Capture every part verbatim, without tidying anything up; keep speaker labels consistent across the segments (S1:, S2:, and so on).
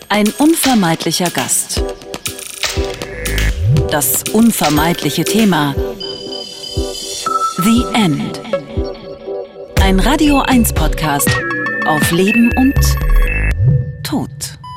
S1: Ein unvermeidlicher Gast. Das unvermeidliche Thema. The End. Ein Radio eins Podcast auf Leben und Tod.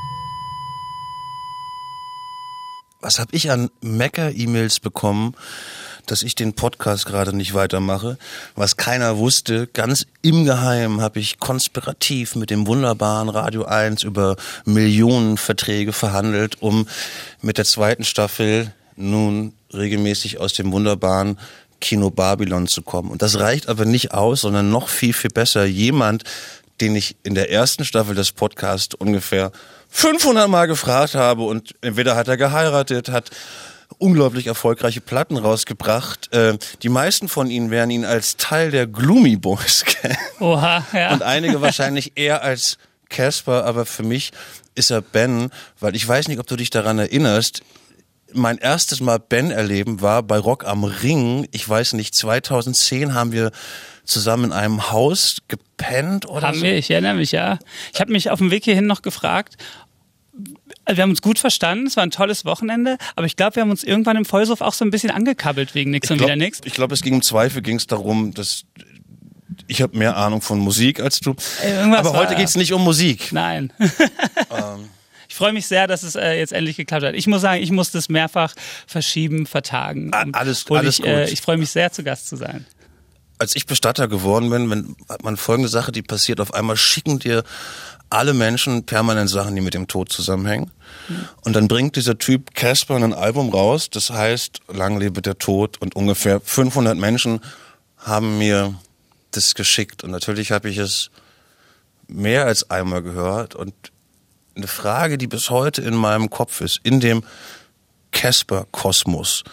S2: Was habe ich an Mecker-E-Mails bekommen, dass ich den Podcast gerade nicht weitermache, was keiner wusste. Ganz im Geheimen habe ich konspirativ mit dem wunderbaren Radio eins über Millionenverträge verhandelt, um mit der zweiten Staffel nun regelmäßig aus dem wunderbaren Kino Babylon zu kommen. Und das reicht aber nicht aus, sondern noch viel, viel besser. Jemand, den ich in der ersten Staffel des Podcasts ungefähr fünfhundert Mal gefragt habe, und entweder hat er geheiratet, hat unglaublich erfolgreiche Platten rausgebracht. Äh, die meisten von ihnen werden ihn als Teil der Gloomy Boys kennen.
S3: Oha, ja.
S2: Und einige wahrscheinlich eher als Casper, aber für mich ist er Ben, weil ich weiß nicht, ob du dich daran erinnerst. Mein erstes Mal Ben erleben war bei Rock am Ring. Ich weiß nicht, zweitausendzehn haben wir zusammen in einem Haus gepennt oder
S3: Haben
S2: so.
S3: wir, ich erinnere mich, ja. Ich habe mich auf dem Weg hierhin noch gefragt, wir haben uns gut verstanden, es war ein tolles Wochenende, aber ich glaube, wir haben uns irgendwann im Vollsuff auch so ein bisschen angekabbelt wegen nix und
S2: glaub,
S3: wieder nix.
S2: Ich glaube, es ging im Zweifel ging es darum, dass ich habe mehr Ahnung von Musik als du.
S3: Irgendwas
S2: aber heute geht es nicht um Musik.
S3: Nein.
S2: ähm.
S3: Ich freue mich sehr, dass es äh, jetzt endlich geklappt hat. Ich muss sagen, ich musste es mehrfach verschieben, vertagen.
S2: Alles, alles
S3: ich,
S2: gut.
S3: Äh, ich freue mich sehr, zu Gast zu sein.
S2: Als ich Bestatter geworden bin, wenn, hat man folgende Sache, die passiert. Auf einmal schicken dir alle Menschen permanent Sachen, die mit dem Tod zusammenhängen. Mhm. Und dann bringt dieser Typ Casper ein Album raus, das heißt Lang lebe der Tod, und ungefähr fünfhundert Menschen haben mir das geschickt. Und natürlich habe ich es mehr als einmal gehört. Und eine Frage, die bis heute in meinem Kopf ist, in dem Casper-Kosmos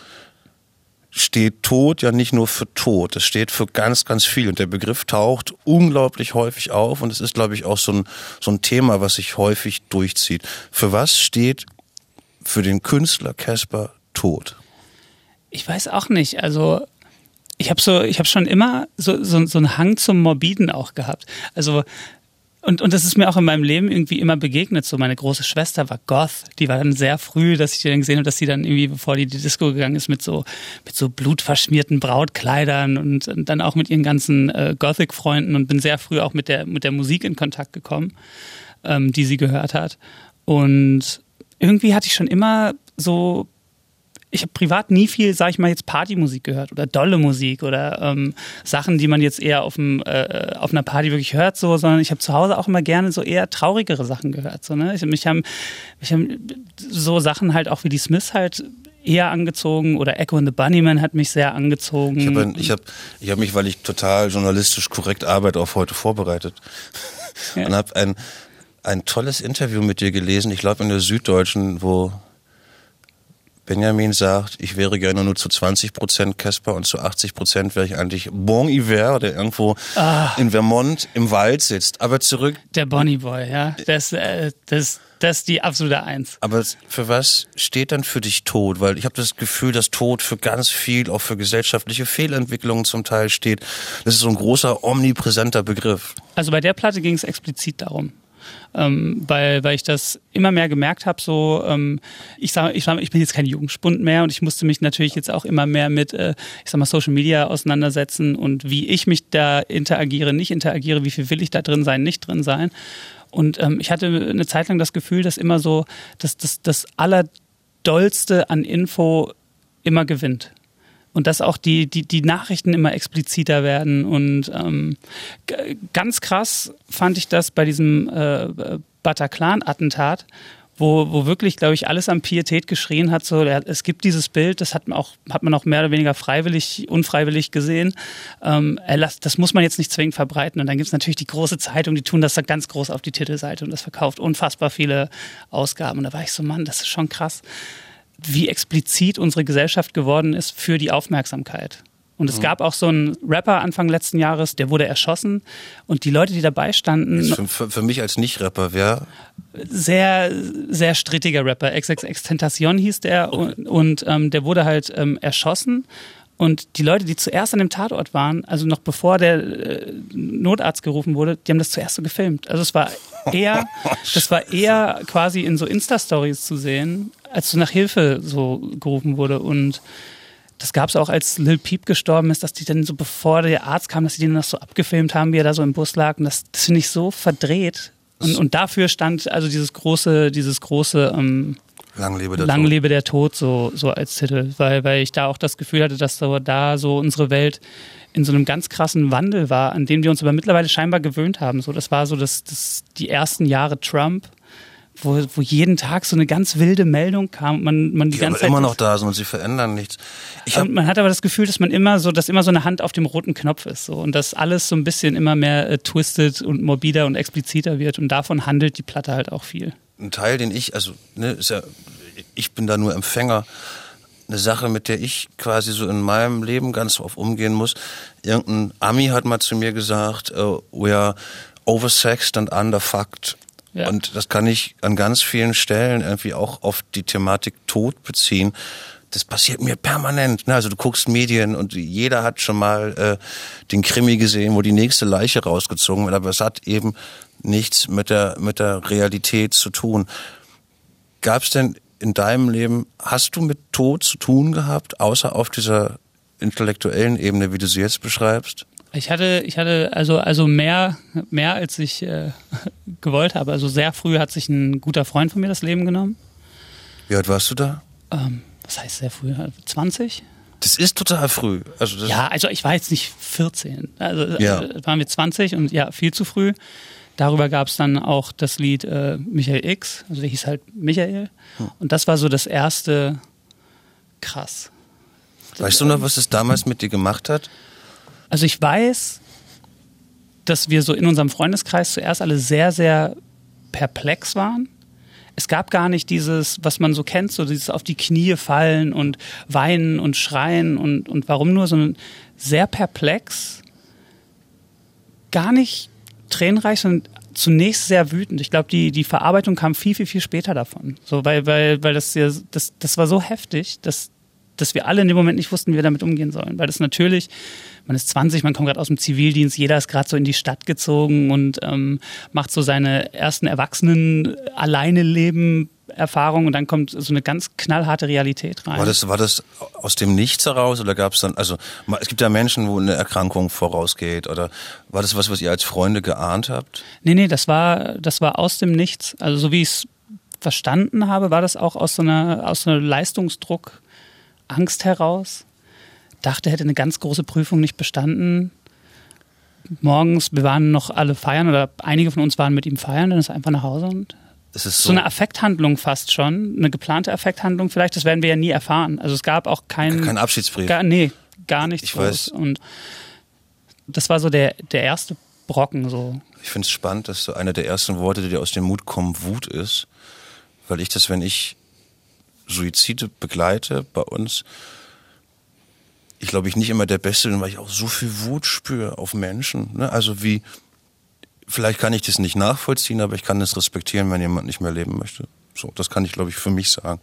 S2: steht Tod ja nicht nur für Tod, es steht für ganz, ganz viel, und der Begriff taucht unglaublich häufig auf, und es ist, glaube ich, auch so ein, so ein Thema, was sich häufig durchzieht. Für was steht für den Künstler Casper Tod?
S3: Ich weiß auch nicht, also ich habe so, ich habe schon immer so, so, so einen Hang zum Morbiden auch gehabt, also Und, und das ist mir auch in meinem Leben irgendwie immer begegnet. So, meine große Schwester war Goth. Die war dann sehr früh, dass ich die dann gesehen habe, dass sie dann irgendwie, bevor die in die Disco gegangen ist, mit so, mit so blutverschmierten Brautkleidern und, und dann auch mit ihren ganzen äh, Gothic-Freunden, und bin sehr früh auch mit der, mit der Musik in Kontakt gekommen, ähm, die sie gehört hat. Und irgendwie hatte ich schon immer so, ich habe privat nie viel, sag ich mal, jetzt Partymusik gehört oder dolle Musik oder ähm, Sachen, die man jetzt eher auf, dem, äh, auf einer Party wirklich hört, so, sondern ich habe zu Hause auch immer gerne so eher traurigere Sachen gehört. So, ne? ich, mich, haben, mich haben so Sachen halt auch wie die Smiths halt eher angezogen, oder Echo and the Bunnymen hat mich sehr angezogen.
S2: Ich habe ich hab, ich hab mich, weil ich total journalistisch korrekt arbeite, auf heute vorbereitet. Ja. Und habe ein, ein tolles Interview mit dir gelesen, ich glaube in der Süddeutschen, wo Benjamin sagt, ich wäre gerne nur zu zwanzig Prozent Casper und zu achtzig Prozent wäre ich eigentlich Bon Iver, der irgendwo ah. in Vermont im Wald sitzt. Aber zurück...
S3: Der Bonnie Boy, ja. Das, äh, das, das ist die absolute Eins.
S2: Aber für was steht dann für dich Tod? Weil ich habe das Gefühl, dass Tod für ganz viel, auch für gesellschaftliche Fehlentwicklungen zum Teil steht. Das ist so ein großer, omnipräsenter Begriff.
S3: Also bei der Platte ging es explizit darum. Ähm, weil, weil ich das immer mehr gemerkt habe, so ähm, ich sage, ich, sag, ich bin jetzt kein Jugendspund mehr, und ich musste mich natürlich jetzt auch immer mehr mit, äh, ich sag mal, Social Media auseinandersetzen und wie ich mich da interagiere, nicht interagiere, wie viel will ich da drin sein, nicht drin sein. Und ähm, ich hatte eine Zeit lang das Gefühl, dass immer so, dass das, das Allerdollste an Info immer gewinnt. Und dass auch die, die, die Nachrichten immer expliziter werden. Und ähm, g- ganz krass fand ich das bei diesem äh, Bataclan-Attentat, wo, wo wirklich, glaube ich, alles an Pietät geschrien hat. So, es gibt dieses Bild, das hat man auch, hat man auch mehr oder weniger freiwillig, unfreiwillig gesehen. Ähm, das muss man jetzt nicht zwingend verbreiten. Und dann gibt es natürlich die große Zeitung, die tun das dann ganz groß auf die Titelseite, und das verkauft unfassbar viele Ausgaben. Und da war ich so, Mann, das ist schon krass, wie explizit unsere Gesellschaft geworden ist für die Aufmerksamkeit. Und es mhm. gab auch so einen Rapper Anfang letzten Jahres, der wurde erschossen, und die Leute, die dabei standen...
S2: Für, für, für mich als Nicht-Rapper, wer?
S3: Sehr, sehr strittiger Rapper, X X X Tentacion hieß der, okay. und, und ähm, der wurde halt ähm, erschossen. Und die Leute, die zuerst an dem Tatort waren, also noch bevor der äh, Notarzt gerufen wurde, die haben das zuerst so gefilmt. Also es war eher, das war eher quasi in so Insta-Stories zu sehen, als so nach Hilfe so gerufen wurde. Und das gab es auch, als Lil Peep gestorben ist, dass die dann so, bevor der Arzt kam, dass die den noch so abgefilmt haben, wie er da so im Bus lag. Und das, das finde ich so verdreht. Und, und dafür stand also dieses große, dieses große ähm,
S2: Lang lebe der
S3: Lang
S2: Tod.
S3: lebe der Tod so, so als Titel, weil, weil ich da auch das Gefühl hatte, dass so, da so unsere Welt in so einem ganz krassen Wandel war, an dem wir uns aber mittlerweile scheinbar gewöhnt haben. So, das war so das, das, die ersten Jahre Trump, wo, wo jeden Tag so eine ganz wilde Meldung kam und man, man die,
S2: die
S3: ganze
S2: aber
S3: Zeit
S2: immer noch da sind und sie verändern nichts. Ich hab,
S3: und man hat aber das Gefühl, dass man immer so, dass immer so eine Hand auf dem roten Knopf ist, so, und dass alles so ein bisschen immer mehr äh, twisted und morbider und expliziter wird, und davon handelt die Platte halt auch viel.
S2: ein Teil, den ich, also ne, ist ja, ich bin da nur Empfänger. Eine Sache, mit der ich quasi so in meinem Leben ganz oft umgehen muss. Irgendein Ami hat mal zu mir gesagt, uh, we are oversexed and underfucked. Ja. Und das kann ich an ganz vielen Stellen irgendwie auch auf die Thematik Tod beziehen. Das passiert mir permanent. Also du guckst Medien und jeder hat schon mal äh, den Krimi gesehen, wo die nächste Leiche rausgezogen wird. Aber es hat eben nichts mit der mit der Realität zu tun. Gab es denn in deinem Leben, hast du mit Tod zu tun gehabt, außer auf dieser intellektuellen Ebene, wie du sie jetzt beschreibst?
S3: Ich hatte, ich hatte also also mehr mehr als ich äh, gewollt habe. Also sehr früh hat sich ein guter Freund von mir das Leben genommen.
S2: Wie alt warst du da?
S3: Ähm, was heißt sehr früh? zwanzig?
S2: Das ist total früh. Also das
S3: ja, also ich war jetzt nicht vierzehn. Also
S2: ja.
S3: äh, waren wir zwanzig und ja, viel zu früh. Darüber gab es dann auch das Lied äh, Michael X, also der hieß halt Michael. Hm. Und das war so das erste krass.
S2: Weißt du noch, was es damals mit dir gemacht hat?
S3: Also ich weiß, dass wir so in unserem Freundeskreis zuerst alle sehr, sehr perplex waren. Es gab gar nicht dieses, was man so kennt, so dieses auf die Knie fallen und weinen und schreien und, und warum nur, sondern sehr perplex, gar nicht tränenreich, sondern zunächst sehr wütend. Ich glaube, die, die Verarbeitung kam viel, viel, viel später davon. So, weil, weil, weil das, ja, das, das war so heftig, dass, dass wir alle in dem Moment nicht wussten, wie wir damit umgehen sollen. Weil das natürlich, man ist zwanzig, man kommt gerade aus dem Zivildienst, jeder ist gerade so in die Stadt gezogen und ähm, macht so seine ersten Erwachsenen alleine leben Erfahrung, und dann kommt so eine ganz knallharte Realität rein.
S2: War das, war das aus dem Nichts heraus oder gab es dann, also es gibt ja Menschen, wo eine Erkrankung vorausgeht, oder war das was, was ihr als Freunde geahnt habt?
S3: Nee, nee, das war, das war aus dem Nichts. Also so wie ich es verstanden habe, war das auch aus so einer, aus so einer Leistungsdruck, Angst heraus. Dachte, hätte eine ganz große Prüfung nicht bestanden. Morgens, wir waren noch alle feiern, oder einige von uns waren mit ihm feiern, dann ist er einfach nach Hause und
S2: Es ist so,
S3: so eine Affekthandlung fast schon, eine geplante Affekthandlung vielleicht, das werden wir ja nie erfahren. Also es gab auch keinen...
S2: Kein Abschiedsbrief.
S3: Gar, nee, gar nichts.
S2: Ich weiß.
S3: Und das war so der, der erste Brocken. So.
S2: Ich finde es spannend, dass so einer der ersten Worte, die dir aus dem Mund kommen, Wut ist. Weil ich das, wenn ich Suizide begleite bei uns, ich glaube, ich nicht immer der Beste bin, weil ich auch so viel Wut spüre auf Menschen. Ne? Also wie... Vielleicht kann ich das nicht nachvollziehen, aber ich kann das respektieren, wenn jemand nicht mehr leben möchte. So, das kann ich, glaube ich, für mich sagen.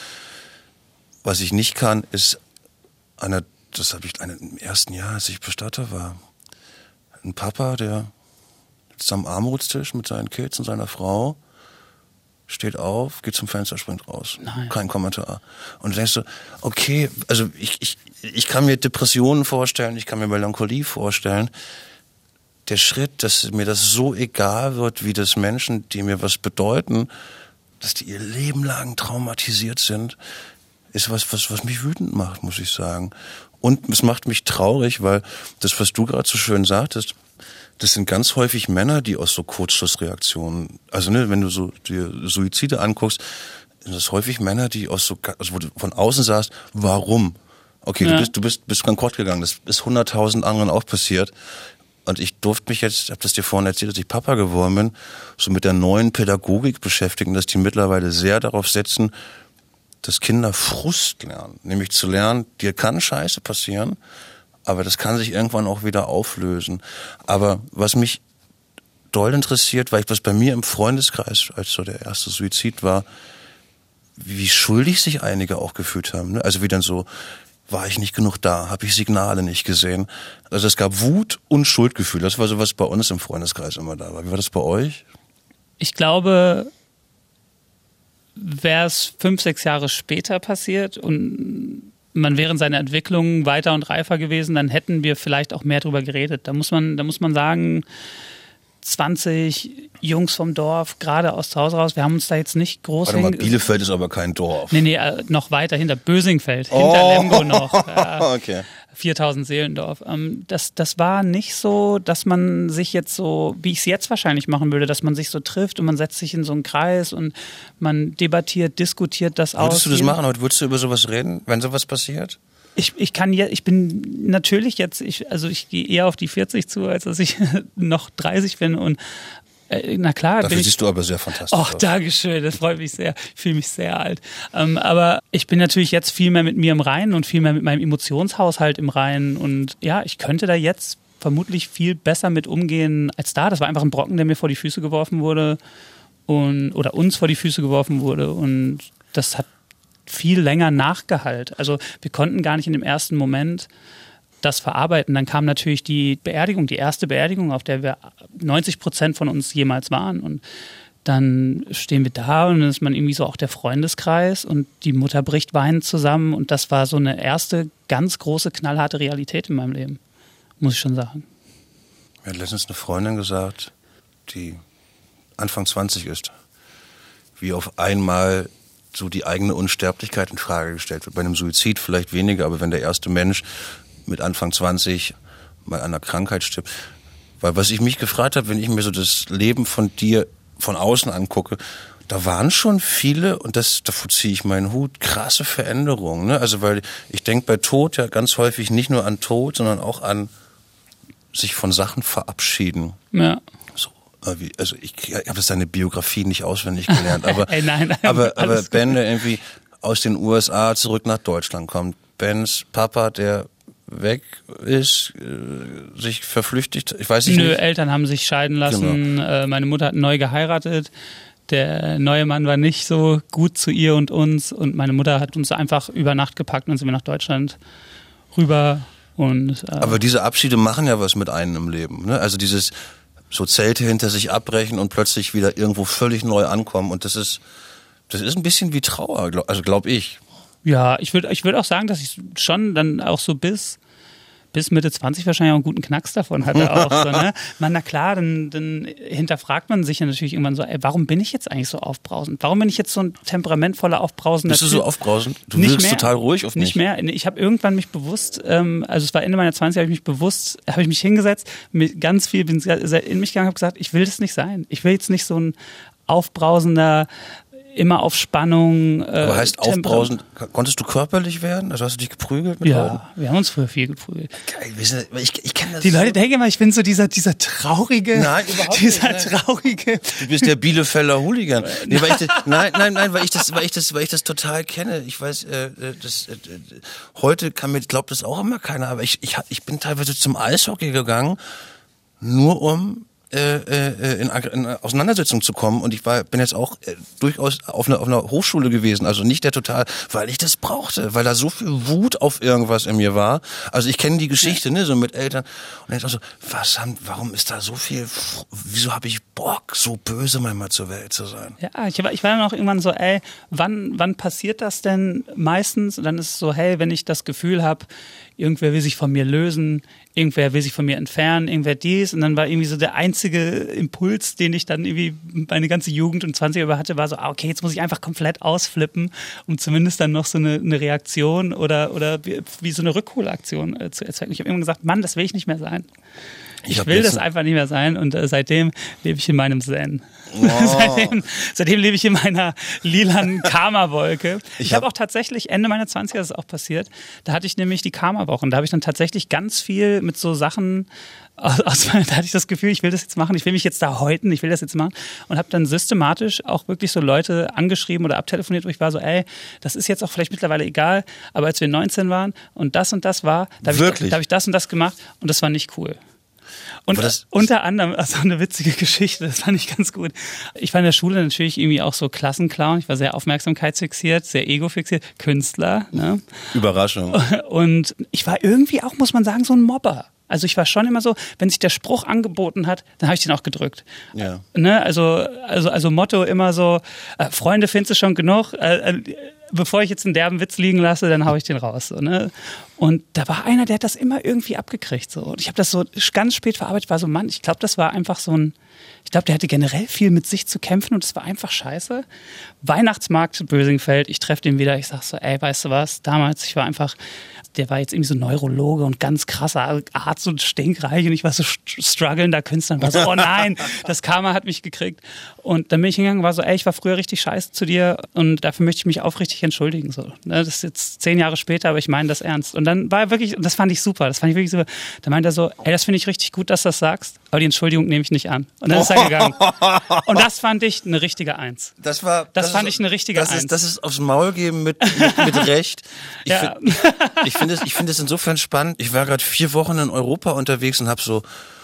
S2: Was ich nicht kann, ist einer, das habe ich eine, im ersten Jahr, als ich Bestatter war, ein Papa, der sitzt am Armutstisch mit seinen Kids und seiner Frau, steht auf, geht zum Fenster, springt raus.
S3: Nein.
S2: Kein Kommentar. Und du denkst so, okay, also ich, ich, ich kann mir Depressionen vorstellen, ich kann mir Melancholie vorstellen. Der Schritt, dass mir das so egal wird, wie das Menschen, die mir was bedeuten, dass die ihr Leben lang traumatisiert sind, ist was, was, was mich wütend macht, muss ich sagen. Und es macht mich traurig, weil das, was du gerade so schön sagtest, das sind ganz häufig Männer, die aus so Kurzschlussreaktionen, also ne, wenn du so dir Suizide anguckst, sind das häufig Männer, die aus so, also wo du von außen sagst, warum? Okay, ja. du bist, du bist, bist bankrott gegangen, das ist hunderttausend anderen auch passiert. Und ich durfte mich jetzt, ich habe das dir vorhin erzählt, dass ich Papa geworden bin, so mit der neuen Pädagogik beschäftigen, dass die mittlerweile sehr darauf setzen, dass Kinder Frust lernen. Nämlich zu lernen, dir kann Scheiße passieren, aber das kann sich irgendwann auch wieder auflösen. Aber was mich doll interessiert, weil ich was bei mir im Freundeskreis, als so der erste Suizid war, wie schuldig sich einige auch gefühlt haben. Ne? Also wie dann so, war ich nicht genug da? Habe ich Signale nicht gesehen? Also es gab Wut und Schuldgefühl. Das war so, was bei uns im Freundeskreis immer da war. Wie war das bei euch?
S3: Ich glaube, wäre es fünf, sechs Jahre später passiert und man wäre in seiner Entwicklung weiter und reifer gewesen, dann hätten wir vielleicht auch mehr drüber geredet. Da muss man, da muss man sagen, zwanzig Jungs vom Dorf, gerade aus zu Hause raus. Wir haben uns da jetzt nicht groß...
S2: Warte mal, Bielefeld ist aber kein Dorf.
S3: Nee, nee, äh, noch weiter hinter Bösingfeld, hinter
S2: oh.
S3: Lemgo noch. Ja,
S2: okay.
S3: viertausend Seelendorf. Ähm, das, das war nicht so, dass man sich jetzt so, wie ich es jetzt wahrscheinlich machen würde, dass man sich so trifft und man setzt sich in so einen Kreis und man debattiert, diskutiert das aus.
S2: Würdest du das machen heute? Würdest du über sowas reden, wenn sowas passiert?
S3: Ich, ich kann ja, ich bin natürlich jetzt, ich, also ich gehe eher auf die vierzig zu, als dass ich noch dreißig bin und äh, na klar.
S2: Dafür
S3: bin
S2: siehst
S3: ich,
S2: du aber sehr fantastisch
S3: Och,
S2: aus.
S3: Dankeschön, das freut mich sehr. Ich fühle mich sehr alt. Ähm, aber ich bin natürlich jetzt viel mehr mit mir im Reinen und viel mehr mit meinem Emotionshaushalt im Reinen und ja, ich könnte da jetzt vermutlich viel besser mit umgehen als da. Das war einfach ein Brocken, der mir vor die Füße geworfen wurde und oder uns vor die Füße geworfen wurde und das hat viel länger nachgehalt. Also wir konnten gar nicht in dem ersten Moment das verarbeiten. Dann kam natürlich die Beerdigung, die erste Beerdigung, auf der wir neunzig Prozent von uns jemals waren. Und dann stehen wir da und dann ist man irgendwie so auch der Freundeskreis und die Mutter bricht weinend zusammen. Und das war so eine erste ganz große, knallharte Realität in meinem Leben, muss ich schon sagen.
S2: Mir hat letztens eine Freundin gesagt, die Anfang zwanzig ist, wie auf einmal so die eigene Unsterblichkeit in Frage gestellt wird. Bei einem Suizid vielleicht weniger, aber wenn der erste Mensch mit Anfang zwanzig bei einer Krankheit stirbt. Weil was ich mich gefragt habe, wenn ich mir so das Leben von dir von außen angucke, da waren schon viele, und das, davor ziehe ich meinen Hut, krasse Veränderungen. Ne? Also weil ich denke bei Tod ja ganz häufig nicht nur an Tod, sondern auch an sich von Sachen verabschieden.
S3: Ja.
S2: So. Also ich, ich habe das deine Biografie nicht auswendig gelernt, aber,
S3: Ey, nein, nein,
S2: aber, aber
S3: gut.
S2: Ben, der irgendwie aus den U S A zurück nach Deutschland kommt, Bens Papa, der weg ist, äh, sich verflüchtigt, ich weiß nicht.
S3: Nö,
S2: nicht.
S3: Eltern haben sich scheiden lassen,
S2: Genau.
S3: äh, meine Mutter hat neu geheiratet, der neue Mann war nicht so gut zu ihr und uns und meine Mutter hat uns einfach über Nacht gepackt und sind wir nach Deutschland rüber. Und, äh,
S2: aber diese Abschiede machen ja was mit einem im Leben, ne? Also dieses so Zelte hinter sich abbrechen und plötzlich wieder irgendwo völlig neu ankommen. Und das ist, das ist ein bisschen wie Trauer, glaub, also glaube ich.
S3: Ja, ich würde ich würd auch sagen, dass ich schon dann auch so bis, bis Mitte zwanzig wahrscheinlich auch einen guten Knacks davon hatte. Auch so, ne? Man, na klar, dann, dann hinterfragt man sich ja natürlich irgendwann so, ey, warum bin ich jetzt eigentlich so aufbrausend? Warum bin ich jetzt so ein temperamentvoller, aufbrausender
S2: Bist du so aufbrausend? Du
S3: nicht
S2: wirkst
S3: mehr,
S2: total ruhig auf mich.
S3: Nicht mehr. Ich habe irgendwann mich bewusst, ähm, also es war Ende meiner zwanziger, habe ich mich bewusst, habe ich mich hingesetzt, mit ganz viel, bin in mich gegangen, habe gesagt, ich will das nicht sein. Ich will jetzt nicht so ein aufbrausender, immer auf Spannung. Äh,
S2: Aber heißt aufbrausend, konntest du körperlich werden? Also hast du dich geprügelt mit Leuten?
S3: Ja, wir haben uns früher viel geprügelt.
S2: Geil, ich, ich kenne das.
S3: Die Leute
S2: so.
S3: denken immer, ich bin so dieser, dieser traurige,
S2: Nein, überhaupt
S3: dieser
S2: nicht, nein.
S3: traurige.
S2: Du bist der Bielefelder Hooligan. Nee, weil ich das, nein, nein, nein, weil ich das, weil ich das, weil ich das total kenne. Ich weiß, äh, das, äh, heute kann mir, glaubt das auch immer keiner, aber ich, ich, ich bin teilweise zum Eishockey gegangen, nur um Äh, äh, in, in Auseinandersetzung zu kommen, und ich war bin jetzt auch äh, durchaus auf einer, auf einer Hochschule gewesen, also nicht der total, weil ich das brauchte, weil da so viel Wut auf irgendwas in mir war. Also ich kenne die Geschichte, ne, so mit Eltern, und dann so, was haben, warum ist da so viel, wieso habe ich Bock, so böse manchmal zur Welt zu sein?
S3: Ja, ich war, ich war dann auch irgendwann so, ey, wann, wann passiert das denn meistens? Und dann ist es so, hey, wenn ich das Gefühl habe, irgendwer will sich von mir lösen, irgendwer will sich von mir entfernen, irgendwer dies. Und dann war irgendwie so der einzige Impuls, den ich dann irgendwie meine ganze Jugend und zwanziger über hatte, war so, ah, okay, jetzt muss ich einfach komplett ausflippen, um zumindest dann noch so eine, eine Reaktion oder, oder wie, wie so eine Rückholaktion äh, zu erzeugen. Ich habe immer gesagt, Mann, das will ich nicht mehr sein. Ich, ich will das einfach nicht mehr sein, und äh, seitdem lebe ich in meinem Zen. Oh. seitdem, seitdem lebe ich in meiner lilanen Karma-Wolke. Ich, ich habe hab auch tatsächlich Ende meiner zwanziger, das ist auch passiert, da hatte ich nämlich die Karma-Wochen. Da habe ich dann tatsächlich ganz viel mit so Sachen, aus, aus, da hatte ich das Gefühl, ich will das jetzt machen, ich will mich jetzt da häuten, ich will das jetzt machen, und habe dann systematisch auch wirklich so Leute angeschrieben oder abtelefoniert, wo ich war so, ey, das ist jetzt auch vielleicht mittlerweile egal, aber als wir neunzehn waren und das und das war, da habe ich, da hab ich das und das gemacht, und das war nicht cool. Und
S2: das,
S3: unter anderem, also eine witzige Geschichte, das fand ich ganz gut. Ich war in der Schule natürlich irgendwie auch so Klassenclown. Ich war sehr aufmerksamkeitsfixiert, sehr egofixiert, Künstler. Ne?
S2: Überraschung.
S3: Und ich war irgendwie auch, muss man sagen, so ein Mobber. Also ich war schon immer so, wenn sich der Spruch angeboten hat, dann habe ich den auch gedrückt.
S2: Ja.
S3: Ne? Also, also, also Motto immer so, äh, Freunde findest du schon genug, äh, äh, bevor ich jetzt einen derben Witz liegen lasse, dann hau ich den raus. So, ne? Und da war einer, der hat das immer irgendwie abgekriegt. So. Und ich habe das so ganz spät verarbeitet, war so, Mann, ich glaube, das war einfach so ein, ich glaube, der hatte generell viel mit sich zu kämpfen und es war einfach scheiße. Weihnachtsmarkt Bösingfeld, ich treffe den wieder, ich sag so, ey, weißt du was, damals, ich war einfach, der war jetzt irgendwie so Neurologe und ganz krasser Arzt und stinkreich und ich war so strugglender Künstler und war so, oh nein, das Karma hat mich gekriegt. Und dann bin ich hingegangen und war so, ey, ich war früher richtig scheiße zu dir und dafür möchte ich mich aufrichtig entschuldigen. So. Das ist jetzt zehn Jahre später, aber ich meine das ernst. Und dann war er wirklich, das fand ich super, das fand ich wirklich super. Da meinte er so, ey, das finde ich richtig gut, dass du das sagst, aber die Entschuldigung nehme ich nicht an. Und dann ist er gegangen. Und das fand ich eine richtige Eins.
S2: Das war, das,
S3: das fand
S2: ist,
S3: ich eine richtige
S2: das
S3: Eins.
S2: Ist, das ist aufs Maul geben mit, mit, mit Recht. Ich
S3: ja.
S2: finde ich find es, ich find es insofern spannend. Ich war gerade vier Wochen in Europa unterwegs und habe so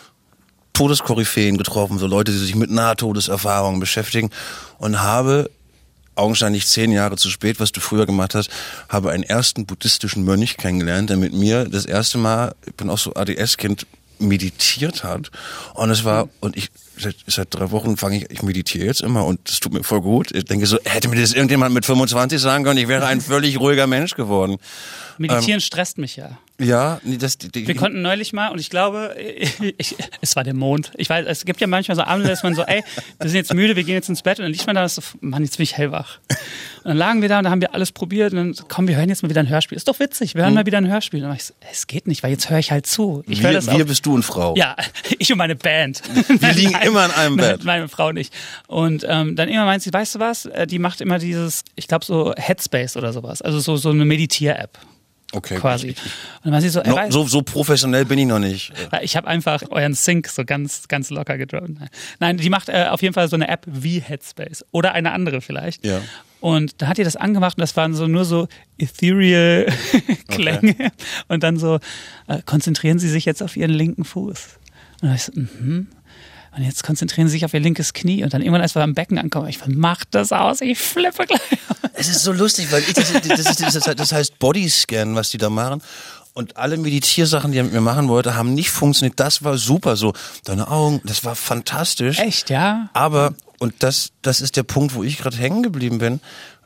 S2: Todeskoryphäen getroffen, so Leute, die sich mit Nahtodeserfahrungen beschäftigen und habe augenscheinlich zehn Jahre zu spät, was du früher gemacht hast, habe einen ersten buddhistischen Mönch kennengelernt, der mit mir das erste Mal, ich bin auch so A D S-Kind, meditiert hat. Und es war, und ich, seit, seit drei Wochen fange ich, ich meditiere jetzt immer und es tut mir voll gut. Ich denke so, hätte mir das irgendjemand mit fünfundzwanzig sagen können, ich wäre ein völlig ruhiger Mensch geworden.
S3: Meditieren
S2: ähm,
S3: stresst mich ja.
S2: Ja, nee, das, die,
S3: wir konnten neulich mal, und ich glaube, ich, ich, es war der Mond. Ich weiß, es gibt ja manchmal so Abende, dass man so, ey, wir sind jetzt müde, wir gehen jetzt ins Bett, und dann liegt man da und so, Mann, jetzt bin ich hellwach. Und dann lagen wir da und dann haben wir alles probiert und dann, komm, wir hören jetzt mal wieder ein Hörspiel. Ist doch witzig, wir hören hm. mal wieder ein Hörspiel. Und dann war ich so, es geht nicht, weil jetzt höre ich halt zu. Ich
S2: wir,
S3: das
S2: wir bist du und Frau.
S3: Ja, ich und meine Band.
S2: Wir liegen nein, immer in einem
S3: nein,
S2: Bett.
S3: Meine Frau nicht. Und ähm, dann immer meint sie, weißt du was, die macht immer dieses, ich glaube so Headspace oder sowas, also so, so eine Meditier-App. Okay, quasi.
S2: Ich, ich,
S3: und dann war sie so,
S2: no, so, so professionell bin ich noch nicht.
S3: Ich habe einfach euren Sync so ganz, ganz locker gedroppt. Nein, die macht äh, auf jeden Fall so eine App wie Headspace oder eine andere vielleicht.
S2: Ja. Und
S3: da hat die das angemacht und das waren so nur so ethereal Klänge. Okay. Und dann so, äh, konzentrieren Sie sich jetzt auf Ihren linken Fuß. Und dann ich so, mhm. Und jetzt konzentrieren Sie sich auf Ihr linkes Knie. Und dann irgendwann, als wir am Becken ankommen, ich mach das aus, ich flippe gleich.
S2: Es ist so lustig, weil ich, das, das, das, das heißt Bodyscan, was die da machen. Und alle Meditiersachen, die er mit mir machen wollte, haben nicht funktioniert. Das war super, so deine Augen, das war fantastisch.
S3: Echt, ja?
S2: Aber, und das, das ist der Punkt, wo ich gerade hängen geblieben bin,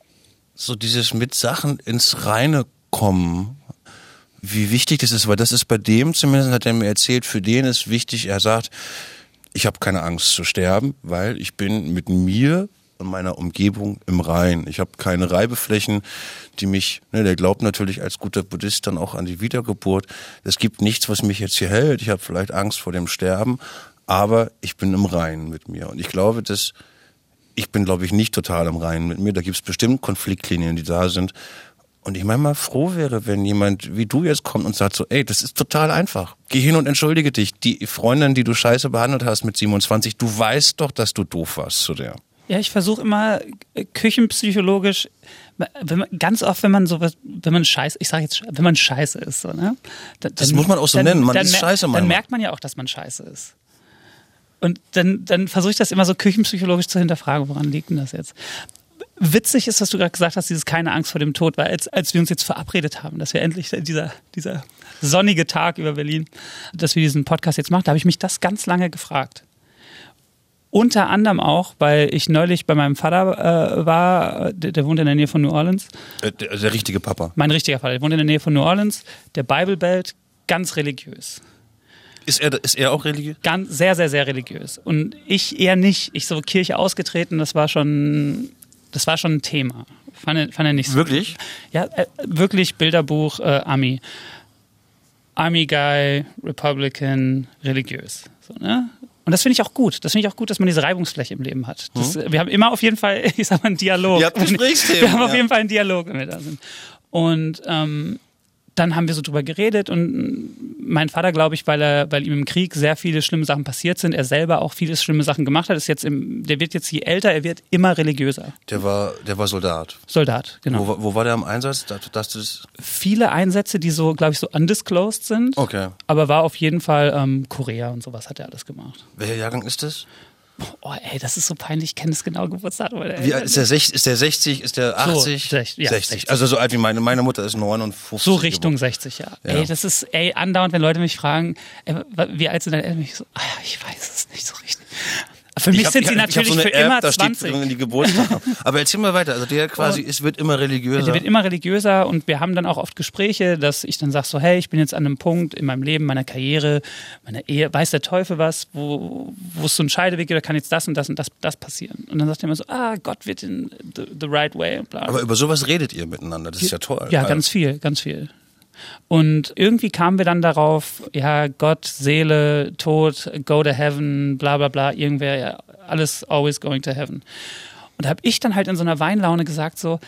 S2: so dieses mit Sachen ins Reine kommen, wie wichtig das ist, weil das ist bei dem, zumindest hat er mir erzählt, für den ist wichtig, er sagt, ich habe keine Angst zu sterben, weil ich bin mit mir und meiner Umgebung im Rein. Ich habe keine Reibeflächen, die mich, ne, der glaubt natürlich als guter Buddhist dann auch an die Wiedergeburt. Es gibt nichts, was mich jetzt hier hält. Ich habe vielleicht Angst vor dem Sterben, aber ich bin im Rein mit mir. Und ich glaube, dass ich bin, glaube ich, nicht total im Rein mit mir. Da gibt es bestimmt Konfliktlinien, die da sind. Und ich meine mal froh wäre, wenn jemand wie du jetzt kommt und sagt so, ey, das ist total einfach. Geh hin und entschuldige dich. Die Freundin, die du scheiße behandelt hast mit siebenundzwanzig, du weißt doch, dass du doof warst zu der.
S3: Ja, ich versuche immer küchenpsychologisch, wenn man, ganz oft, wenn man sowas, wenn man scheiße, ich sage jetzt, wenn man scheiße ist, so, ne? Dann,
S2: das muss man auch so
S3: dann,
S2: nennen, man
S3: dann,
S2: ist scheiße,
S3: Dann merkt man ja auch, dass man scheiße ist. Und dann, dann versuche ich das immer so küchenpsychologisch zu hinterfragen, woran liegt denn das jetzt? Witzig ist, was du gerade gesagt hast, dieses keine Angst vor dem Tod, weil als, als wir uns jetzt verabredet haben, dass wir endlich dieser, dieser sonnige Tag über Berlin, dass wir diesen Podcast jetzt machen, da habe ich mich das ganz lange gefragt. Unter anderem auch, weil ich neulich bei meinem Vater äh, war, der, der wohnt in der Nähe von New Orleans.
S2: Der, der richtige Papa.
S3: Mein richtiger Vater, der wohnt in der Nähe von New Orleans, der Bible Belt, ganz religiös.
S2: Ist er, ist er auch religiös?
S3: Ganz, sehr, sehr, sehr religiös. Und ich eher nicht. Ich so Kirche ausgetreten, das war schon... Das war schon ein Thema. Fand er, fand er nicht so.
S2: Wirklich?
S3: Ja, äh, wirklich Bilderbuch, äh, Army. Army-Guy, Republican, religiös. So, ne? Und das finde ich auch gut. Das finde ich auch gut, dass man diese Reibungsfläche im Leben hat. Das, mhm. Wir haben immer auf jeden Fall, ich sag mal, einen Dialog.
S2: Ihr habt Gesprächsthemen.
S3: Wir haben auf
S2: ja.
S3: jeden Fall einen Dialog, wenn wir da sind. Und ähm, dann haben wir so drüber geredet und mein Vater, glaube ich, weil er, weil ihm im Krieg sehr viele schlimme Sachen passiert sind, er selber auch viele schlimme Sachen gemacht hat, ist jetzt im, der wird jetzt je älter, er wird immer religiöser.
S2: Der war, der war Soldat.
S3: Soldat, genau.
S2: Wo, wo war der am Einsatz? Das, das ist
S3: viele Einsätze, die so, glaube ich, so undisclosed sind.
S2: Okay.
S3: Aber war auf jeden Fall ähm, Korea und sowas hat er alles gemacht.
S2: Welcher Jahrgang ist das?
S3: Oh, ey, das ist so peinlich, ich kenne das genaue Geburtsdatum.
S2: Wie alt ist der? sechzig, ist der sechzig, ist der achtzig?
S3: So, sech, ja,
S2: sechzig.
S3: sechzig.
S2: Also so alt wie meine. Meine Mutter ist neunundfünfzig.
S3: So Richtung
S2: geworden.
S3: sechzig, ja.
S2: Ja.
S3: Ey, das ist, ey, andauernd, wenn Leute mich fragen, ey, wie alt sind deine Eltern? Ich so, ah, ich weiß es nicht so richtig. Für mich
S2: Ich hab-
S3: sind
S2: ich
S3: sie
S2: hab- ich hab
S3: natürlich
S2: so eine
S3: für
S2: App,
S3: immer
S2: da
S3: zwanzig.
S2: steht drin die Geburtstage. Aber erzähl mal weiter. Also der quasi ist, wird immer religiöser.
S3: Der wird immer religiöser und wir haben dann auch oft Gespräche, dass ich dann sage so, hey, ich bin jetzt an einem Punkt in meinem Leben, meiner Karriere, meiner Ehe, weiß der Teufel was, wo, wo es so einen Scheideweg gibt, da kann jetzt das und das und das, das passieren. Und dann sagt er immer so, ah, Gott wird in the, the right way. Und bla.
S2: Aber über sowas redet ihr miteinander. Das ist ja toll.
S3: Ja, ganz viel, ganz viel. Und irgendwie kamen wir dann darauf, ja, Gott, Seele, Tod, go to heaven, bla bla bla, irgendwer, ja, alles always going to heaven. Und da habe ich dann halt in so einer Weinlaune gesagt so,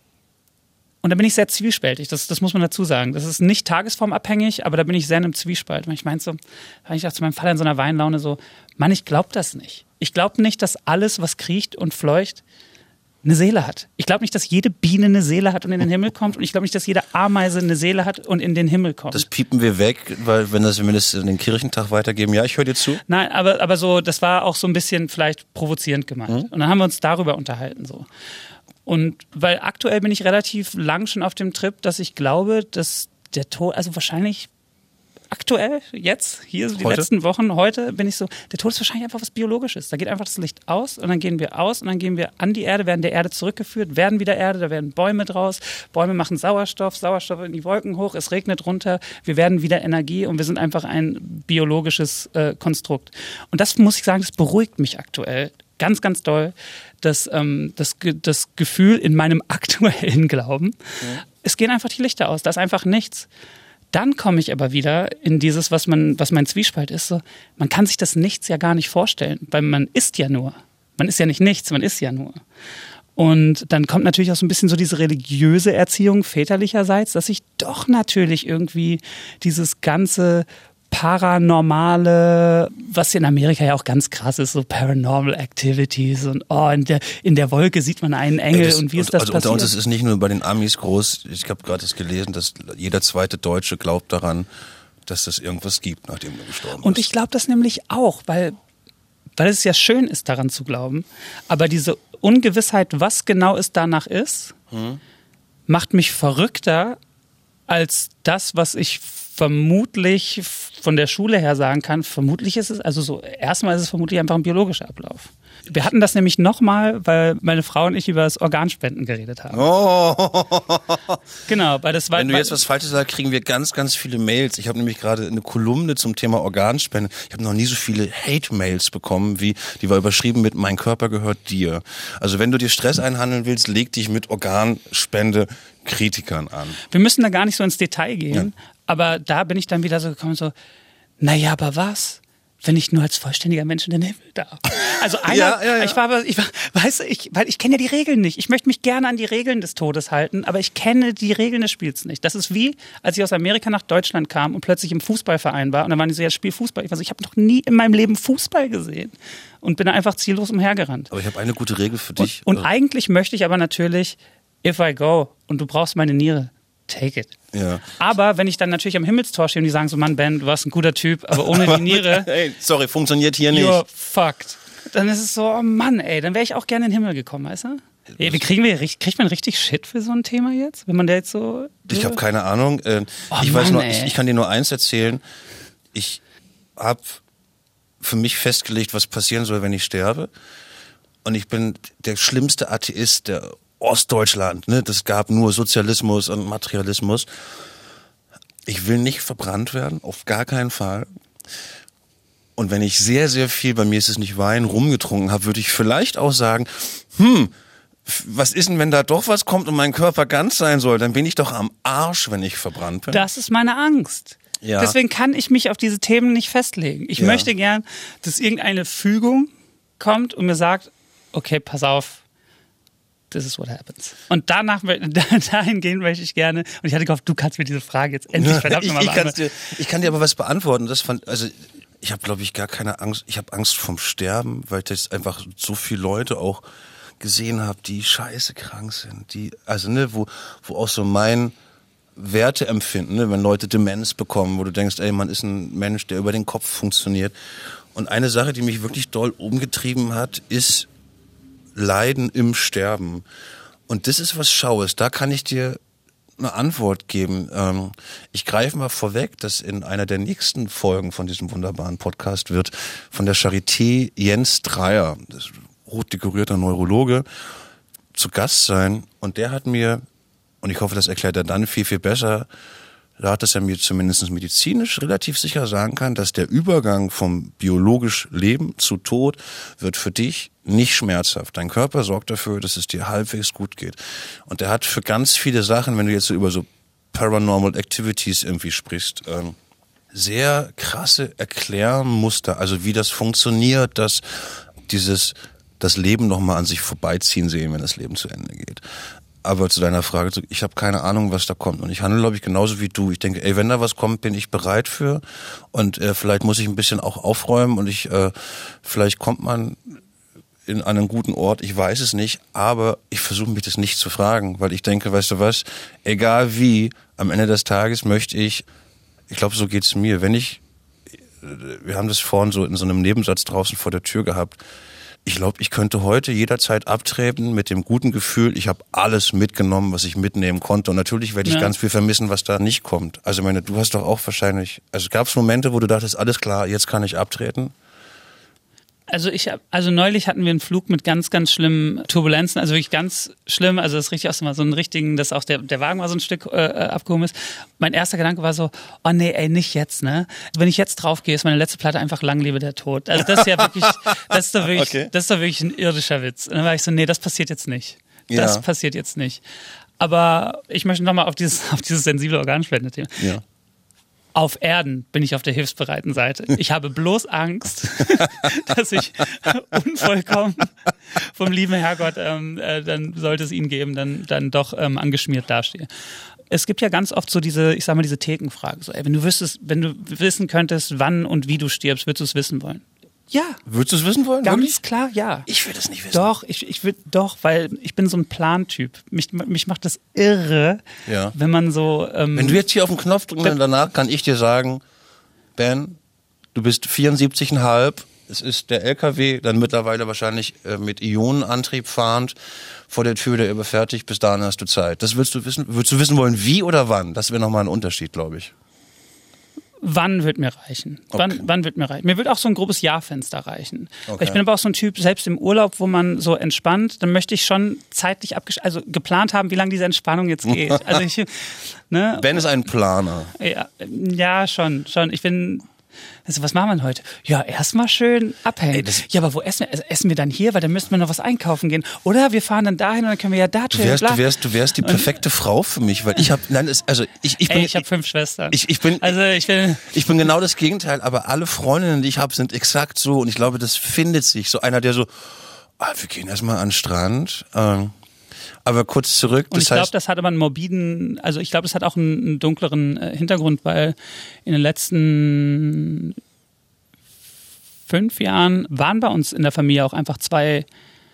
S3: und da bin ich sehr zwiespältig, das, das muss man dazu sagen. Das ist nicht tagesformabhängig, aber da bin ich sehr in einem Zwiespalt. Ich meinte so, da ich auch zu meinem Vater in so einer Weinlaune so, Mann, ich glaube das nicht. Ich glaube nicht, dass alles, was kriecht und fleucht, eine Seele hat. Ich glaube nicht, dass jede Biene eine Seele hat und in den Himmel kommt. Und ich glaube nicht, dass jede Ameise eine Seele hat und in den Himmel kommt.
S2: Das piepen wir weg, weil wenn, das, wenn wir das in den Kirchentag weitergeben, ja, ich höre dir zu.
S3: Nein, aber, aber so, das war auch so ein bisschen vielleicht provozierend gemeint. Mhm. Und dann haben wir uns darüber unterhalten. So. Und weil aktuell bin ich relativ lang schon auf dem Trip, dass ich glaube, dass der Tod, also wahrscheinlich aktuell, jetzt, hier so die
S2: Heute?
S3: letzten Wochen, heute bin ich so, der Tod ist wahrscheinlich einfach was Biologisches. Da geht einfach das Licht aus und dann gehen wir aus und dann gehen wir an die Erde, werden der Erde zurückgeführt, werden wieder Erde, da werden Bäume draus, Bäume machen Sauerstoff, Sauerstoff in die Wolken hoch, es regnet runter, wir werden wieder Energie und wir sind einfach ein biologisches äh, Konstrukt. Und das muss ich sagen, das beruhigt mich aktuell ganz, ganz doll, dass ähm, das, das Gefühl in meinem aktuellen Glauben, mhm. es gehen einfach die Lichter aus, da ist einfach nichts. Dann komme ich aber wieder in dieses, was man, was mein Zwiespalt ist, so, man kann sich das Nichts ja gar nicht vorstellen, weil man ist ja nur. Man ist ja nicht nichts, man ist ja nur. Und dann kommt natürlich auch so ein bisschen so diese religiöse Erziehung väterlicherseits, dass ich doch natürlich irgendwie dieses ganze Paranormale, was in Amerika ja auch ganz krass ist, so Paranormal Activities und oh, in der, in der Wolke sieht man einen Engel. Ey, das, und wie ist das
S2: also
S3: passiert?
S2: Unter uns ist es nicht nur bei den Amis groß, ich habe gerade das gelesen, dass jeder zweite Deutsche glaubt daran, dass das irgendwas gibt, nachdem du gestorben bist.
S3: Und ich glaube das nämlich auch, weil, weil es ja schön ist, daran zu glauben, aber diese Ungewissheit, was genau es danach ist, hm. macht mich verrückter als das, was ich vermutlich von der Schule her sagen kann, vermutlich ist es, also so, erstmal ist es vermutlich einfach ein biologischer Ablauf. Wir hatten das nämlich nochmal, weil meine Frau und ich über das Organspenden geredet haben.
S2: Oh.
S3: Genau, weil das war...
S2: Wenn du jetzt was Falsches sagst, kriegen wir ganz, ganz viele Mails. Ich habe nämlich gerade eine Kolumne zum Thema Organspende. Ich habe noch nie so viele Hate-Mails bekommen, wie die war überschrieben mit "Mein Körper gehört dir". Also wenn du dir Stress einhandeln willst, leg dich mit Organspende Kritikern an.
S3: Wir müssen da gar nicht so ins Detail gehen,
S2: ja.
S3: aber da bin ich dann wieder so gekommen, so, naja, aber was, wenn ich nur als vollständiger Mensch in den Himmel darf? Also einer,
S2: ja, ja, ja.
S3: ich war, aber, ich war, weißt du, ich, weil ich kenne ja die Regeln nicht. Ich möchte mich gerne an die Regeln des Todes halten, aber ich kenne die Regeln des Spiels nicht. Das ist wie, als ich aus Amerika nach Deutschland kam und plötzlich im Fußballverein war und dann waren die so, ja, spiel Fußball. Ich war so, ich habe noch nie in meinem Leben Fußball gesehen und bin da einfach ziellos umhergerannt.
S2: Aber ich habe eine gute Regel für dich.
S3: Und, und eigentlich möchte ich aber natürlich, if I go und du brauchst meine Niere, take it.
S2: Ja.
S3: Aber wenn ich dann natürlich am Himmelstor stehe und die sagen so, Mann, Ben, du warst ein guter Typ, aber ohne die Niere,
S2: hey, sorry, funktioniert hier nicht.
S3: You're fucked. Dann ist es so, oh Mann, ey, dann wäre ich auch gerne in den Himmel gekommen, weißt du? Ey, wie kriegen wir, kriegt man richtig Shit für so ein Thema jetzt? Wenn man da jetzt so...
S2: Ich habe keine Ahnung. Äh,
S3: oh,
S2: ich
S3: Mann,
S2: weiß nur,
S3: ey.
S2: ich, ich kann dir nur eins erzählen. Ich habe für mich festgelegt, was passieren soll, wenn ich sterbe. Und ich bin der schlimmste Atheist der Ostdeutschland, ne? Das gab nur Sozialismus und Materialismus. Ich will nicht verbrannt werden, auf gar keinen Fall. Und wenn ich sehr, sehr viel, bei mir ist es nicht Wein, rumgetrunken habe, würde ich vielleicht auch sagen, hm, was ist denn, wenn da doch was kommt und mein Körper ganz sein soll? Dann bin ich doch am Arsch, wenn ich verbrannt bin.
S3: Das ist meine Angst.
S2: Ja.
S3: Deswegen kann ich mich auf diese Themen nicht festlegen. Ich
S2: Ja.
S3: möchte gern, dass irgendeine Fügung kommt und mir sagt, okay, pass auf, this is what happens. Und danach, dahingehend möchte ich gerne, und ich hatte gehofft, du kannst mir diese Frage jetzt endlich verdammt nochmal beantworten.
S2: Ich, ich kann dir aber was beantworten. Das fand, also ich habe, glaube ich, gar keine Angst. Ich habe Angst vom Sterben, weil das einfach so viele Leute auch gesehen habe, die scheiße krank sind. Die, also ne, wo, wo auch so mein Werteempfinden, ne, wenn Leute Demenz bekommen, wo du denkst, ey, man ist ein Mensch, der über den Kopf funktioniert. Und eine Sache, die mich wirklich doll umgetrieben hat, ist Leiden im Sterben. Und das ist was Schaues. Da kann ich dir eine Antwort geben. Ich greife mal vorweg, dass in einer der nächsten Folgen von diesem wunderbaren Podcast wird von der Charité Jens Dreier, das hochdekorierter Neurologe, zu Gast sein. Und der hat mir, und ich hoffe, das erklärt er dann viel, viel besser, da hat es er mir zumindest medizinisch relativ sicher sagen kann, dass der Übergang vom biologisch Leben zu Tod wird für dich nicht schmerzhaft. Dein Körper sorgt dafür, dass es dir halbwegs gut geht. Und er hat für ganz viele Sachen, wenn du jetzt so über so Paranormal Activities irgendwie sprichst, ähm, sehr krasse Erklärmuster, also wie das funktioniert, dass dieses das Leben nochmal an sich vorbeiziehen sehen, wenn das Leben zu Ende geht. Aber zu deiner Frage, ich habe keine Ahnung, was da kommt. Und ich handle, glaube ich, genauso wie du. Ich denke, ey, wenn da was kommt, bin ich bereit für. Und äh, vielleicht muss ich ein bisschen auch aufräumen und ich äh, vielleicht kommt man in einen guten Ort, ich weiß es nicht, aber ich versuche mich das nicht zu fragen, weil ich denke, weißt du was, egal wie, am Ende des Tages möchte ich, ich glaube, so geht's mir, wenn ich, wir haben das vorhin so in so einem Nebensatz draußen vor der Tür gehabt, ich glaube, ich könnte heute jederzeit abtreten mit dem guten Gefühl, ich habe alles mitgenommen, was ich mitnehmen konnte. Und natürlich werde ich ja. ganz viel vermissen, was da nicht kommt. Also meine, du hast doch auch wahrscheinlich, also gab es Momente, wo du dachtest, alles klar, jetzt kann ich abtreten?
S3: Also ich hab, also neulich hatten wir einen Flug mit ganz, ganz schlimmen Turbulenzen, also wirklich ganz schlimm, also das ist richtig auch so mal so einen richtigen, dass auch der, der Wagen mal so ein Stück äh, abgehoben ist. Mein erster Gedanke war so, oh nee, ey, nicht jetzt, ne? Wenn ich jetzt drauf gehe, ist meine letzte Platte einfach Lang lebe der Tod. Also das ist ja wirklich, das ist doch wirklich, okay. das ist doch wirklich ein irdischer Witz. Und dann war ich so, nee, das passiert jetzt nicht. Das ja. passiert jetzt nicht. Aber ich möchte nochmal auf dieses, auf dieses sensible Organspende-Thema. Ja. Auf Erden bin ich auf der hilfsbereiten Seite. Ich habe bloß Angst, dass ich unvollkommen vom lieben Herrgott, ähm, äh, dann sollte es ihn geben, dann, dann doch ähm, angeschmiert dastehe. Es gibt ja ganz oft so diese, ich sag mal, diese Thekenfrage. So, ey, wenn du wüsstest, wenn du wissen könntest, wann und wie du stirbst, würdest du es wissen wollen? Ja.
S2: Würdest du es wissen wollen?
S3: Ganz
S2: wirklich?
S3: Klar, ja.
S2: Ich will das nicht wissen.
S3: Doch, ich, ich will, doch, weil ich bin so ein Plantyp. Mich, mich macht das irre, ja. wenn man so... Ähm,
S2: wenn du jetzt hier auf den Knopf drückst und danach kann ich dir sagen, Ben, du bist vierundsiebzig Komma fünf, es ist der L K W, dann mittlerweile wahrscheinlich äh, mit Ionenantrieb fahrend, vor der Tür, der über fertig, bis dahin hast du Zeit. Das willst du wissen, würdest du wissen wollen, wie oder wann? Das wäre nochmal ein Unterschied, glaube ich.
S3: Wann wird mir reichen? Wann, okay. wann wird mir reichen? Mir wird auch so ein grobes Jahrfenster reichen. Okay. Ich bin aber auch so ein Typ, selbst im Urlaub, wo man so entspannt, dann möchte ich schon zeitlich abgesch- also geplant haben, wie lange diese Entspannung jetzt geht. Also ich, ne?
S2: Ben ist ein Planer.
S3: Ja, ja, schon, schon. Ich bin, also was machen wir denn heute? Ja, erstmal schön abhängen. Ey, ja, aber wo essen wir? Also essen wir dann hier, weil dann müssten wir noch was einkaufen gehen. Oder wir fahren dann dahin und dann können wir ja da chillen.
S2: Du wärst, du wärst, du wärst die perfekte und, Frau für mich, weil ich habe, nein, es, also ich, ich bin,
S3: ey, ich habe fünf Schwestern.
S2: Ich, ich bin,
S3: also ich bin,
S2: ich bin genau das Gegenteil. Aber alle Freundinnen, die ich habe, sind exakt so. Und ich glaube, das findet sich. So einer, der so, ah, wir gehen erstmal an den Strand. Ähm, Aber kurz zurück.
S3: Und ich glaube, das hat aber einen morbiden, also ich glaube, das hat auch einen, einen dunkleren äh, Hintergrund, weil in den letzten fünf Jahren waren bei uns in der Familie auch einfach zwei,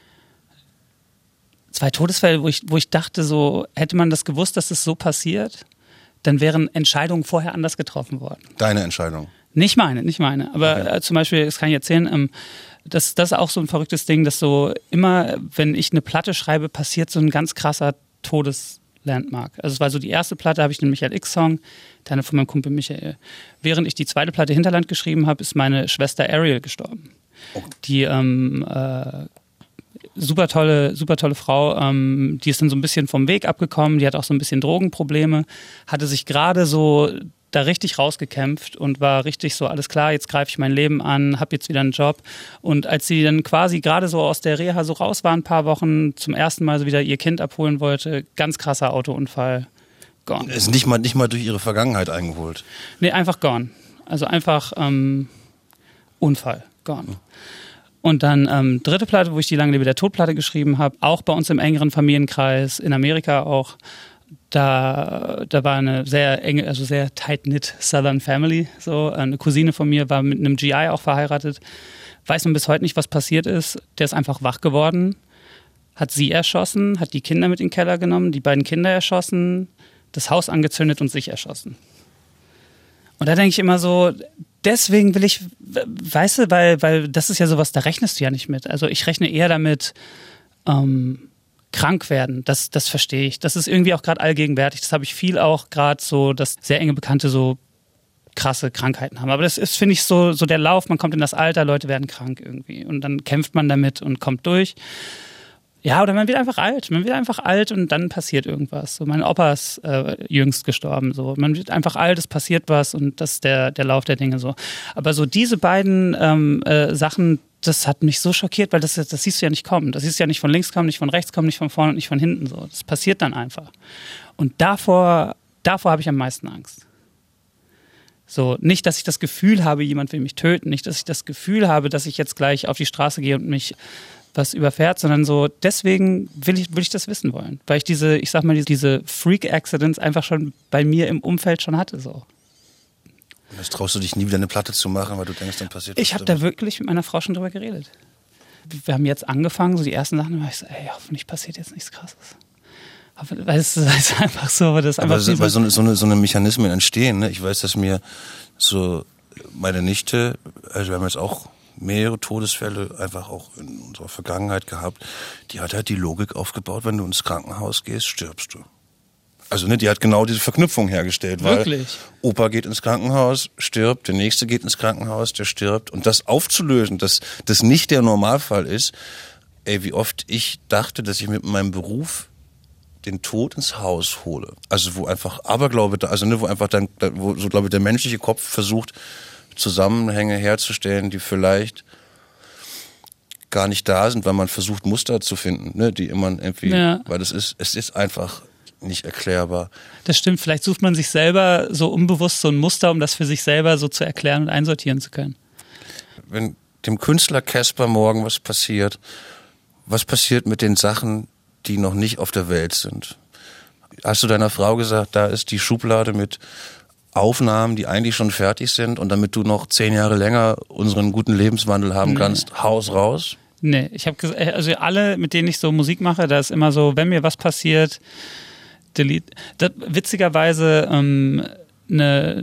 S3: zwei Todesfälle, wo ich, wo ich dachte, so hätte man das gewusst, dass das so passiert, dann wären Entscheidungen vorher anders getroffen worden.
S2: Deine Entscheidung?
S3: Nicht meine, nicht meine. Aber okay. äh, zum Beispiel, das kann ich erzählen, ähm, das, das ist auch so ein verrücktes Ding, dass so immer, wenn ich eine Platte schreibe, passiert so ein ganz krasser Todeslandmark. Also es war so die erste Platte, habe ich den Michael X-Song, eine von meinem Kumpel Michael. Während ich die zweite Platte Hinterland geschrieben habe, ist meine Schwester Ariel gestorben. Oh. Die ähm, äh, super tolle, super tolle Frau, ähm, die ist dann so ein bisschen vom Weg abgekommen, die hat auch so ein bisschen Drogenprobleme, hatte sich gerade so da richtig rausgekämpft und war richtig so, alles klar, jetzt greife ich mein Leben an, habe jetzt wieder einen Job. Und als sie dann quasi gerade so aus der Reha so raus war, ein paar Wochen, zum ersten Mal so wieder ihr Kind abholen wollte, ganz krasser Autounfall, gone.
S2: Ist nicht mal, nicht mal durch ihre Vergangenheit eingeholt?
S3: Nee, einfach gone. Also einfach ähm, Unfall, gone. Und dann ähm, dritte Platte, wo ich die Lang lebe der Tod-Platte geschrieben habe, auch bei uns im engeren Familienkreis, in Amerika auch. Da, da war eine sehr enge, also sehr tight-knit Southern Family. So. Eine Cousine von mir war mit einem G I auch verheiratet. Weiß man bis heute nicht, was passiert ist. Der ist einfach wach geworden, hat sie erschossen, hat die Kinder mit in den Keller genommen, die beiden Kinder erschossen, das Haus angezündet und sich erschossen. Und da denke ich immer so, deswegen will ich, weißt du, weil, weil das ist ja sowas, da rechnest du ja nicht mit. Also ich rechne eher damit, ähm, krank werden, das, das verstehe ich. Das ist irgendwie auch gerade allgegenwärtig. Das habe ich viel auch gerade so, dass sehr enge Bekannte so krasse Krankheiten haben. Aber das ist, finde ich, so, so der Lauf, man kommt in das Alter, Leute werden krank irgendwie. Und dann kämpft man damit und kommt durch. Ja, oder man wird einfach alt. Man wird einfach alt und dann passiert irgendwas. So, mein Opa ist äh, jüngst gestorben. So. Man wird einfach alt, es passiert was und das ist der, der Lauf der Dinge so. Aber so diese beiden ähm, äh, Sachen, das hat mich so schockiert, weil das, das siehst du ja nicht kommen. Das siehst du ja nicht von links kommen, nicht von rechts kommen, nicht von vorne und nicht von hinten. So. Das passiert dann einfach. Und davor, davor habe ich am meisten Angst. So, nicht, dass ich das Gefühl habe, jemand will mich töten. Nicht, dass ich das Gefühl habe, dass ich jetzt gleich auf die Straße gehe und mich was überfährt, sondern so, deswegen will ich, will ich das wissen wollen. Weil ich diese, ich sag mal, diese Freak-Accidents einfach schon bei mir im Umfeld schon hatte, so.
S2: Und jetzt traust du dich nie wieder eine Platte zu machen, weil du denkst, dann passiert was.
S3: Ich habe da wirklich mit meiner Frau schon drüber geredet. Wir haben jetzt angefangen, so die ersten Sachen, da war ich so, ey, hoffentlich passiert jetzt nichts Krasses. Weil es ist einfach so, weil das einfach
S2: aber so, weil so, so, eine, so eine Mechanismen entstehen, ne? Ich weiß, dass mir so meine Nichte, also wir haben jetzt auch mehrere Todesfälle einfach auch in unserer Vergangenheit gehabt, die hat halt die Logik aufgebaut, wenn du ins Krankenhaus gehst, stirbst du. Also ne, die hat genau diese Verknüpfung hergestellt, weil
S3: Wirklich?
S2: Opa geht ins Krankenhaus, stirbt, der nächste geht ins Krankenhaus, der stirbt. Und das aufzulösen, dass das nicht der Normalfall ist, ey, wie oft ich dachte, dass ich mit meinem Beruf den Tod ins Haus hole. Also wo einfach Aberglaube da, also ne, wo einfach dann, wo so glaube ich der menschliche Kopf versucht, Zusammenhänge herzustellen, die vielleicht gar nicht da sind, weil man versucht Muster zu finden, ne, die immer irgendwie, ja. Weil das ist, es ist einfach nicht erklärbar.
S3: Das stimmt, vielleicht sucht man sich selber so unbewusst so ein Muster, um das für sich selber so zu erklären und einsortieren zu können.
S2: Wenn dem Künstler Casper morgen was passiert, was passiert mit den Sachen, die noch nicht auf der Welt sind? Hast du deiner Frau gesagt, da ist die Schublade mit Aufnahmen, die eigentlich schon fertig sind und damit du noch zehn Jahre länger unseren guten Lebenswandel haben nee. kannst, Haus raus?
S3: Nee, ich habe gesagt, also alle, mit denen ich so Musik mache, da ist immer so, wenn mir was passiert, delete. Das, witzigerweise ähm, eine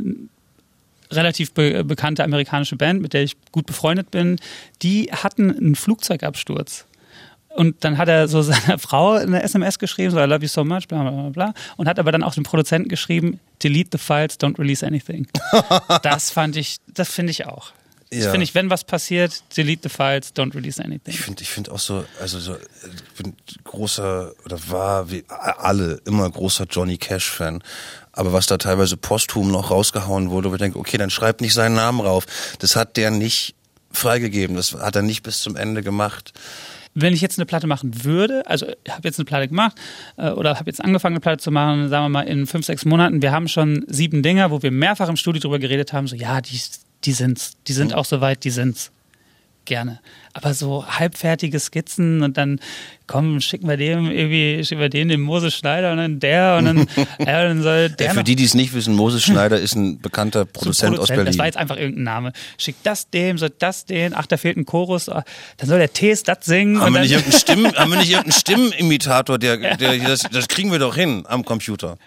S3: relativ be- bekannte amerikanische Band, mit der ich gut befreundet bin, die hatten einen Flugzeugabsturz. Und dann hat er so seiner Frau eine S M S geschrieben, so I love you so much, bla bla bla bla. Und hat aber dann auch dem Produzenten geschrieben, delete the files, don't release anything. Das fand ich, das finde ich auch. Das ja. finde ich, wenn was passiert, delete the files, don't release anything.
S2: Ich finde ich finde auch so, also so, ich bin großer, oder war wie alle immer großer Johnny Cash-Fan. Aber was da teilweise posthum noch rausgehauen wurde, wo ich denke, okay, dann schreibt nicht seinen Namen rauf. Das hat der nicht freigegeben, das hat er nicht bis zum Ende gemacht.
S3: Wenn ich jetzt eine Platte machen würde, also ich habe jetzt eine Platte gemacht äh, oder habe jetzt angefangen, eine Platte zu machen, sagen wir mal in fünf, sechs Monaten, wir haben schon sieben Dinger, wo wir mehrfach im Studio drüber geredet haben, so ja, die, die sind's, die sind auch soweit, die sind's. Gerne. Aber so halbfertige Skizzen und dann, komm, schicken wir dem irgendwie, schicken wir den, den Moses Schneider und dann der und dann, ja, dann soll der.
S2: Ja, für
S3: noch,
S2: die, die es nicht wissen, Moses Schneider ist ein bekannter Produzent, so Produzent aus Berlin.
S3: Das war jetzt einfach irgendein Name. Schickt das dem, soll das den, ach, da fehlt ein Chorus, dann soll der Tees das singen.
S2: Haben,
S3: und
S2: wir
S3: dann
S2: nicht irgendeinen Stimmen, haben wir nicht irgendeinen Stimmenimitator, der, der das, das kriegen wir doch hin am Computer.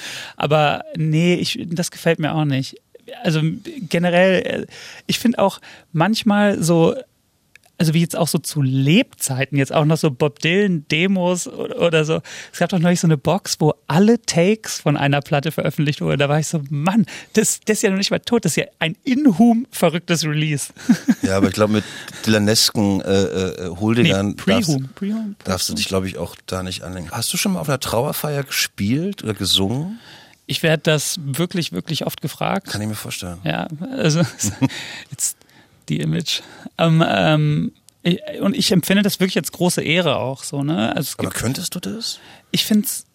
S3: Aber nee, ich, das gefällt mir auch nicht. Also generell, ich finde auch manchmal so, also wie jetzt auch so zu Lebzeiten, jetzt auch noch so Bob Dylan-Demos oder, oder so. Es gab doch neulich so eine Box, wo alle Takes von einer Platte veröffentlicht wurden. Da war ich so, Mann, das, das ist ja noch nicht mal tot, das ist ja ein inhum verrücktes Release.
S2: Ja, aber ich glaube, mit Dylanesken äh, äh, Huldigern
S3: nee,
S2: darfst,
S3: Pre-Hum.
S2: darfst du dich, glaube ich, auch da nicht anlegen. Hast du schon mal auf einer Trauerfeier gespielt oder gesungen?
S3: Ich werde das wirklich, wirklich oft gefragt.
S2: Kann ich mir vorstellen.
S3: Ja, also jetzt die Image. Ähm, ähm, ich, und ich empfinde das wirklich als große Ehre auch so, ne? Also es
S2: Aber
S3: gibt,
S2: könntest du das?
S3: Ich finde es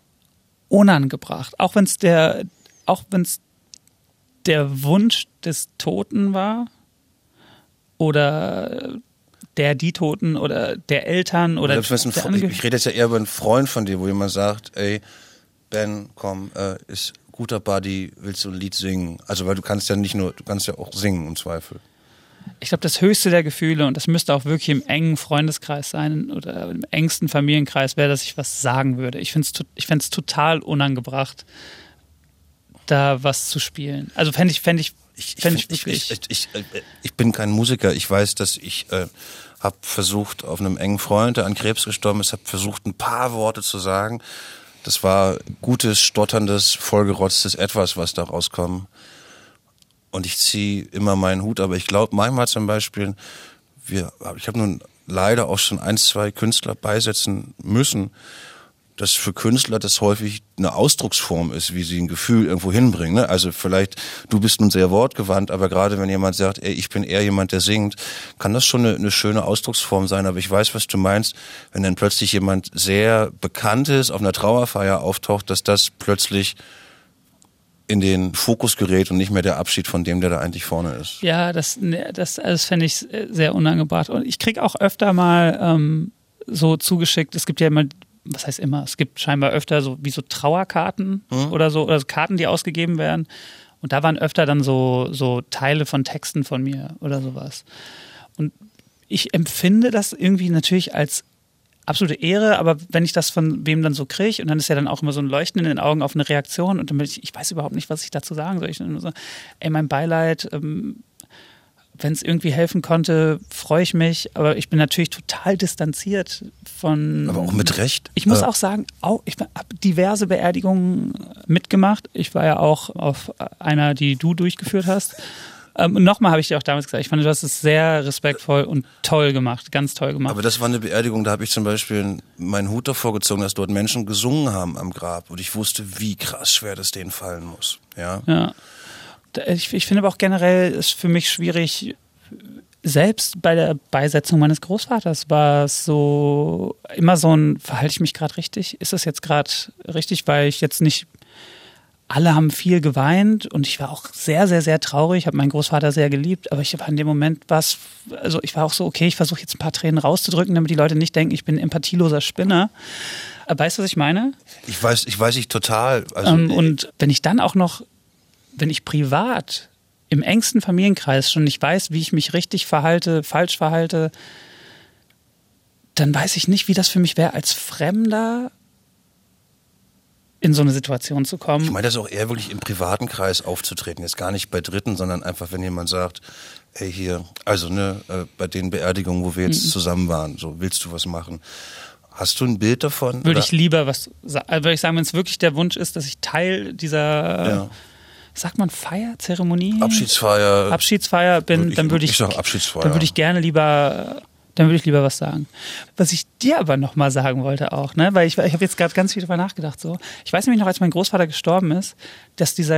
S3: unangebracht. Auch wenn es der, auch wenn es der Wunsch des Toten war oder der, die Toten oder der Eltern oder,
S2: oder ein
S3: der
S2: ich, ich rede jetzt ja eher über einen Freund von dir, wo jemand sagt, ey, Ben, komm, äh, ist guter Buddy, willst du ein Lied singen? Also, weil du kannst ja nicht nur, du kannst ja auch singen im Zweifel.
S3: Ich glaube, das höchste der Gefühle, und das müsste auch wirklich im engen Freundeskreis sein oder im engsten Familienkreis, wäre, dass ich was sagen würde. Ich finde es ich fänd's total unangebracht, da was zu spielen. Also fände ich, fände ich, fänd ich, ich wirklich...
S2: Ich, ich, ich, ich bin kein Musiker. Ich weiß, dass ich äh, habe versucht, auf einem engen Freund, der an Krebs gestorben ist, habe versucht, ein paar Worte zu sagen. Das war gutes, stotterndes, vollgerotztes Etwas, was da rauskommt. Und ich ziehe immer meinen Hut, aber ich glaube manchmal zum Beispiel, wir, ich habe nun leider auch schon ein, zwei Künstler beisetzen müssen, dass für Künstler das häufig eine Ausdrucksform ist, wie sie ein Gefühl irgendwo hinbringen. Ne? Also vielleicht, du bist nun sehr wortgewandt, aber gerade wenn jemand sagt, ey, ich bin eher jemand, der singt, kann das schon eine, eine schöne Ausdrucksform sein. Aber ich weiß, was du meinst, wenn dann plötzlich jemand sehr Bekanntes auf einer Trauerfeier auftaucht, dass das plötzlich in den Fokus gerät und nicht mehr der Abschied von dem, der da eigentlich vorne ist.
S3: Ja, das, das, das fände ich sehr unangebracht. Und ich kriege auch öfter mal ähm, so zugeschickt, es gibt ja immer, was heißt immer, es gibt scheinbar öfter so wie so Trauerkarten mhm. oder so, oder so Karten, die ausgegeben werden. Und da waren öfter dann so, so Teile von Texten von mir oder sowas. Und ich empfinde das irgendwie natürlich als absolute Ehre, aber wenn ich das von wem dann so kriege, und dann ist ja dann auch immer so ein Leuchten in den Augen auf eine Reaktion, und dann bin ich, ich weiß überhaupt nicht, was ich dazu sagen soll. Ich nur so, ey, mein Beileid, ähm, wenn es irgendwie helfen konnte, freue ich mich, aber ich bin natürlich total distanziert von...
S2: Aber auch mit Recht.
S3: Ich muss
S2: äh.
S3: auch sagen, auch, ich habe diverse Beerdigungen mitgemacht. Ich war ja auch auf einer, die du durchgeführt hast. Ähm, und nochmal habe ich dir auch damals gesagt, ich fand, du hast es sehr respektvoll und toll gemacht, ganz toll gemacht.
S2: Aber das war eine Beerdigung, da habe ich zum Beispiel meinen Hut davor gezogen, dass dort Menschen gesungen haben am Grab, und ich wusste, wie krass schwer das denen fallen muss. Ja.
S3: Ja. Ich, ich finde aber auch generell ist für mich schwierig, selbst bei der Beisetzung meines Großvaters war es so immer so ein, verhalte ich mich gerade richtig? Ist das jetzt gerade richtig, weil ich jetzt nicht... Alle haben viel geweint und ich war auch sehr, sehr, sehr traurig. Ich habe meinen Großvater sehr geliebt, aber ich war in dem Moment was, also ich war auch so, okay, ich versuche jetzt ein paar Tränen rauszudrücken, damit die Leute nicht denken, ich bin ein empathieloser Spinner. Aber weißt du, was ich meine?
S2: Ich weiß, ich weiß nicht total. Also
S3: ähm, und wenn ich dann auch noch, wenn ich privat im engsten Familienkreis schon nicht weiß, wie ich mich richtig verhalte, falsch verhalte, dann weiß ich nicht, wie das für mich wäre, als Fremder in so eine Situation zu kommen.
S2: Ich meine das auch eher wirklich im privaten Kreis aufzutreten, jetzt gar nicht bei Dritten, sondern einfach, wenn jemand sagt, ey hier, also ne, äh, bei den Beerdigungen, wo wir jetzt mhm. zusammen waren, so, willst du was machen? Hast du ein Bild davon?
S3: Würde
S2: oder?
S3: ich lieber was, also würde ich sagen, wenn es wirklich der Wunsch ist, dass ich Teil dieser, ja. sagt man Feier, Zeremonie?
S2: Abschiedsfeier.
S3: Abschiedsfeier bin,
S2: würde ich,
S3: dann würde ich,
S2: ich sag Abschiedsfeier.
S3: Dann würde ich gerne lieber... Dann würde ich lieber was sagen. Was ich dir aber nochmal sagen wollte auch, ne, weil ich, ich habe jetzt gerade ganz viel darüber nachgedacht. So. Ich weiß nämlich noch, als mein Großvater gestorben ist, dass dieser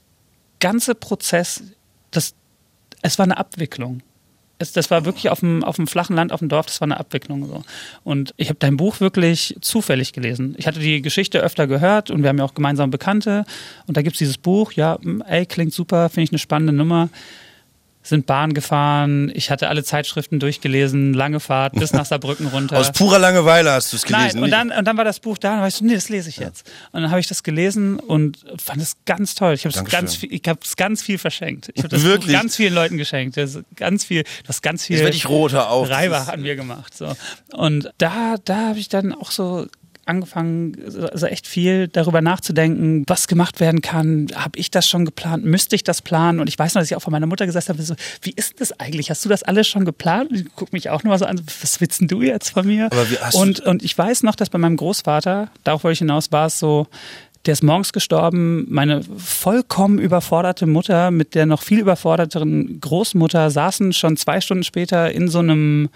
S3: ganze Prozess, das, es war eine Abwicklung. Es, das war wirklich auf dem, auf dem flachen Land, auf dem Dorf, das war eine Abwicklung. So. Und ich habe dein Buch wirklich zufällig gelesen. Ich hatte die Geschichte öfter gehört und wir haben ja auch gemeinsam Bekannte. Und da gibt es dieses Buch, ja, ey, klingt super, finde ich eine spannende Nummer. Sind Bahn gefahren, ich hatte alle Zeitschriften durchgelesen, lange Fahrt bis nach Saarbrücken runter.
S2: Aus purer Langeweile hast du es gelesen.
S3: Nein, und dann, und dann war das Buch da und war ich so, nee, das lese ich jetzt. Ja. Und dann habe ich das gelesen und fand es ganz toll. Ich habe es ganz viel, ich habe es ganz viel verschenkt. Ich habe das Buch ganz vielen Leuten geschenkt. Das ganz viel, das ganz viel.
S2: Jetzt werde ich roter auch.
S3: Reibach an mir gemacht. So. Und da, da habe ich dann auch so angefangen, also echt viel darüber nachzudenken, was gemacht werden kann. Habe ich das schon geplant? Müsste ich das planen? Und ich weiß noch, dass ich auch von meiner Mutter gesagt habe, so, wie ist denn das eigentlich? Hast du das alles schon geplant? Und die guckt mich auch nur so an, was willst denn du jetzt von mir?
S2: Aber wie hast
S3: und, und ich weiß noch, dass bei meinem Großvater, darauf wollte ich hinaus, war es so, der ist morgens gestorben, meine vollkommen überforderte Mutter mit der noch viel überforderteren Großmutter saßen schon zwei Stunden später in so einem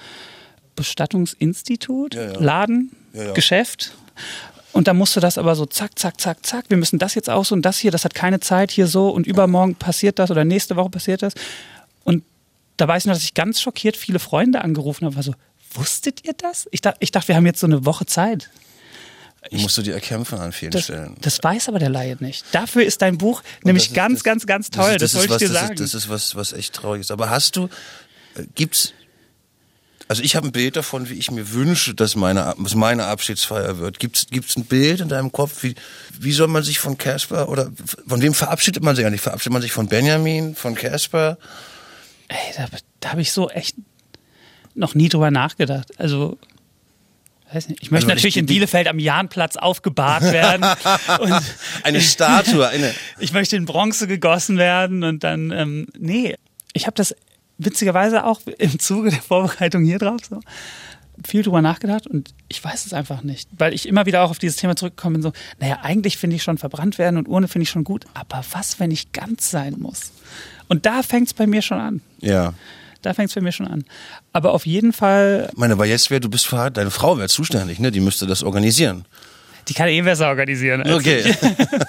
S3: Bestattungsinstitut,
S2: ja, ja.
S3: Laden,
S2: ja, ja.
S3: Geschäft. Und da musste das aber so zack, zack, zack, zack. Wir müssen das jetzt aus und das hier, das hat keine Zeit hier so und übermorgen passiert das oder nächste Woche passiert das. Und da weiß ich noch, dass ich ganz schockiert viele Freunde angerufen habe. War so, wusstet ihr das? Ich dachte, ich dachte, wir haben jetzt so eine Woche Zeit.
S2: Ich, musst du dir erkämpfen an vielen
S3: das,
S2: Stellen.
S3: Das weiß aber der Laie nicht. Dafür ist dein Buch und nämlich ist, ganz, das, ganz, ganz toll. Das, das, das wollte ich dir
S2: das
S3: sagen.
S2: Ist, das ist was, was echt traurig ist. Aber hast du, äh, gibt's Also ich habe ein Bild davon, wie ich mir wünsche, dass meine, dass meine Abschiedsfeier wird. Gibt's, gibt's ein Bild in deinem Kopf? Wie, wie soll man sich von Casper oder von wem verabschiedet man sich eigentlich? Verabschiedet man sich von Benjamin, von Casper?
S3: Ey, da, da habe ich so echt noch nie drüber nachgedacht. Also, weiß nicht. Ich möchte also, natürlich ich, in Bielefeld am Jahnplatz aufgebahrt werden. und
S2: eine Statue, eine.
S3: Ich möchte in Bronze gegossen werden und dann, ähm, nee, ich habe das witzigerweise auch im Zuge der Vorbereitung hier drauf so viel drüber nachgedacht und ich weiß es einfach nicht, weil ich immer wieder auch auf dieses Thema zurückgekommen bin, so, naja, eigentlich finde ich schon verbrannt werden und Urne finde ich schon gut, aber was, wenn ich ganz sein muss? Und da fängt es bei mir schon an.
S2: Ja.
S3: Da fängt es bei mir schon an. Aber auf jeden Fall...
S2: Ich meine, aber jetzt wäre, du bist verheiratet, deine Frau wäre zuständig, ne? Die müsste das organisieren.
S3: Die kann eh besser organisieren. Als
S2: okay.
S3: Ich.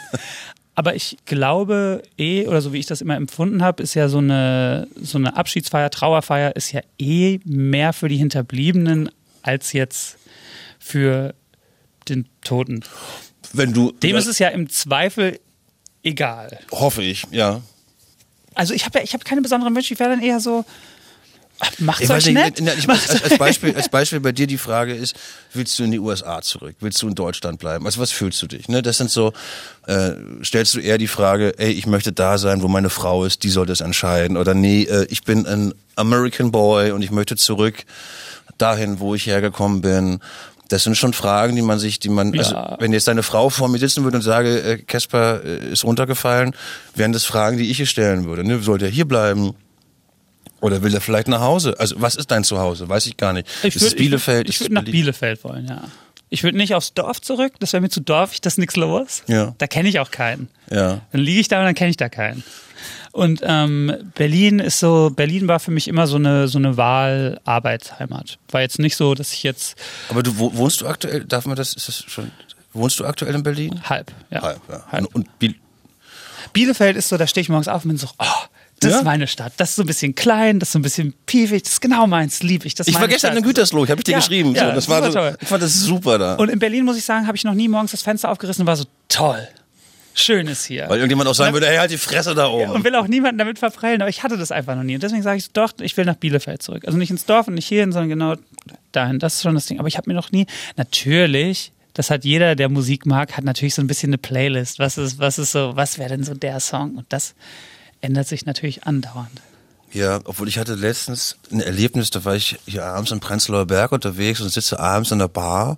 S3: Aber ich glaube eh, oder so wie ich das immer empfunden habe, ist ja so eine, so eine Abschiedsfeier, Trauerfeier ist ja eh mehr für die Hinterbliebenen als jetzt für den Toten.
S2: Wenn du,
S3: Dem ist es ja im Zweifel egal.
S2: Hoffe ich, ja.
S3: Also ich habe ja, ich habe keine besonderen Wünsche, ich wäre dann eher so, macht's
S2: ich
S3: euch
S2: nicht,
S3: nett.
S2: In, in, ich, als, als, Beispiel, als Beispiel bei dir die Frage ist, willst du in die U S A zurück? Willst du in Deutschland bleiben? Also was fühlst du dich? Ne? Das sind so, äh, stellst du eher die Frage, ey, ich möchte da sein, wo meine Frau ist, die soll das entscheiden. Oder nee, äh, ich bin ein American Boy und ich möchte zurück dahin, wo ich hergekommen bin. Das sind schon Fragen, die man sich, die man, ja. Also wenn jetzt deine Frau vor mir sitzen würde und sage, Casper äh, ist runtergefallen, wären das Fragen, die ich ihr stellen würde. Ne? Sollte er hier bleiben? Oder will er vielleicht nach Hause? Also was ist dein Zuhause? Weiß ich gar nicht.
S3: Ich
S2: ist es Bielefeld?
S3: Ich würde würd nach Bielefeld wollen, ja. Ich würde nicht aufs Dorf zurück, das wäre mir zu dorfig, das ist nichts los.
S2: Ja.
S3: Da kenne ich auch keinen.
S2: Ja.
S3: Dann liege ich da und dann kenne ich da keinen. Und ähm, Berlin ist so, Berlin war für mich immer so eine so eine Wahl-Arbeitsheimat. War jetzt nicht so, dass ich jetzt...
S2: Aber du wohnst du aktuell, darf man das, ist das schon, wohnst du aktuell in Berlin?
S3: Halb, ja.
S2: Halb, ja.
S3: Halb.
S2: Und, und Biel-
S3: Bielefeld ist so, da stehe ich morgens auf und bin so, oh, das ja? ist meine Stadt. Das ist so ein bisschen klein, das ist so ein bisschen piefig, das ist genau meins, lieb ich. Das
S2: ich war gestern in Gütersloh, ich habe ich dir
S3: ja,
S2: geschrieben.
S3: Ja,
S2: so, das war so, toll. Ich fand das super da.
S3: Und in Berlin, muss ich sagen, habe ich noch nie morgens das Fenster aufgerissen und war so, toll. Schön ist hier.
S2: Weil irgendjemand auch sagen dann, würde, hey, halt die Fresse da oben.
S3: Ja, und will auch niemanden damit verprellen, aber ich hatte das einfach noch nie. Und deswegen sage ich, doch, ich will nach Bielefeld zurück. Also nicht ins Dorf und nicht hierhin, sondern genau dahin. Das ist schon das Ding. Aber ich habe mir noch nie, natürlich, das hat jeder, der Musik mag, hat natürlich so ein bisschen eine Playlist. Was ist, was ist so, was wäre denn so der Song? Und das ändert sich natürlich andauernd.
S2: Ja, obwohl ich hatte letztens ein Erlebnis, da war ich hier abends im Prenzlauer Berg unterwegs und sitze abends in der Bar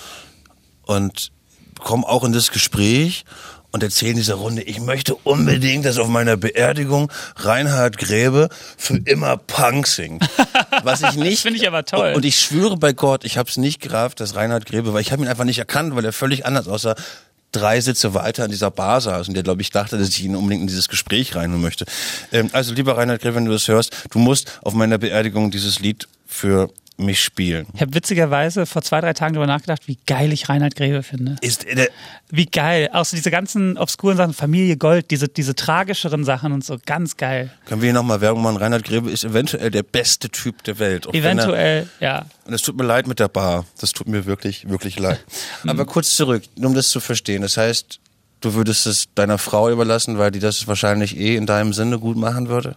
S2: und komme auch in das Gespräch und erzählen dieser Runde, ich möchte unbedingt, dass auf meiner Beerdigung Reinhard Grebe für immer Punk singt. Was ich nicht...
S3: Finde ich aber toll.
S2: Und ich schwöre bei Gott, ich habe es nicht gerafft, dass Reinhard Grebe, weil ich habe ihn einfach nicht erkannt, weil er völlig anders aussah, drei Sitze weiter in dieser Bar saß und der, glaube ich, dachte, dass ich ihn unbedingt in dieses Gespräch reinholen möchte. Ähm, also, lieber Reinhard Grebe, wenn du das hörst, du musst auf meiner Beerdigung dieses Lied für mich spielen.
S3: Ich habe witzigerweise vor zwei, drei Tagen darüber nachgedacht, wie geil ich Reinhard Grebe finde.
S2: Ist der
S3: wie geil. Auch so diese ganzen obskuren Sachen, Familie Gold, diese, diese tragischeren Sachen und so, ganz geil.
S2: Können wir hier nochmal Werbung machen? Reinhard Grebe ist eventuell der beste Typ der Welt. Auch
S3: eventuell, er, ja.
S2: Und es tut mir leid mit der Bar. Das tut mir wirklich, wirklich leid. Aber kurz zurück, um das zu verstehen. Das heißt, du würdest es deiner Frau überlassen, weil die das wahrscheinlich eh in deinem Sinne gut machen würde?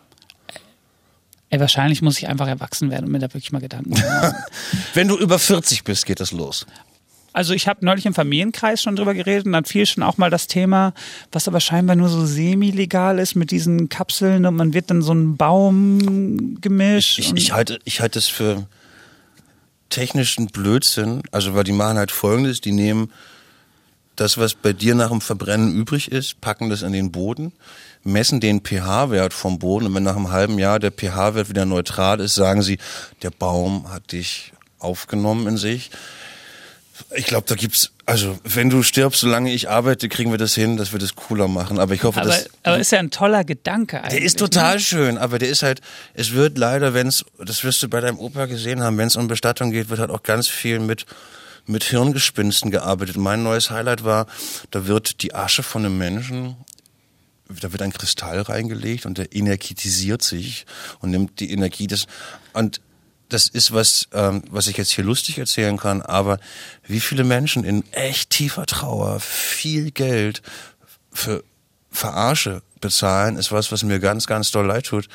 S3: Ey, wahrscheinlich muss ich einfach erwachsen werden und mir da wirklich mal Gedanken machen.
S2: Wenn du über vierzig bist, geht das los.
S3: Also ich habe neulich im Familienkreis schon drüber geredet und dann fiel schon auch mal das Thema, was aber scheinbar nur so semi-legal ist mit diesen Kapseln und man wird dann so ein Baum gemischt.
S2: Ich, ich, ich halte ich halte es für technischen Blödsinn, also weil die machen halt Folgendes, die nehmen das, was bei dir nach dem Verbrennen übrig ist, packen das in den Boden, messen den pH-Wert vom Boden und wenn nach einem halben Jahr der pH-Wert wieder neutral ist, sagen sie, der Baum hat dich aufgenommen in sich. Ich glaube, da gibt's, also wenn du stirbst, solange ich arbeite, kriegen wir das hin, dass wir das cooler machen. Aber ich hoffe,
S3: aber,
S2: dass...
S3: Aber ist ja ein toller Gedanke eigentlich.
S2: Der ist total
S3: ne?
S2: schön, aber der ist halt, es wird leider, wenn es, das wirst du bei deinem Opa gesehen haben, wenn es um Bestattung geht, wird halt auch ganz viel mit mit Hirngespinsten gearbeitet. Mein neues Highlight war, da wird die Asche von einem Menschen, da wird ein Kristall reingelegt und der energetisiert sich und nimmt die Energie des, und das ist was, ähm, was ich jetzt hier lustig erzählen kann, aber wie viele Menschen in echt tiefer Trauer viel Geld für Verarsche bezahlen, ist was, was mir ganz, ganz doll leid tut.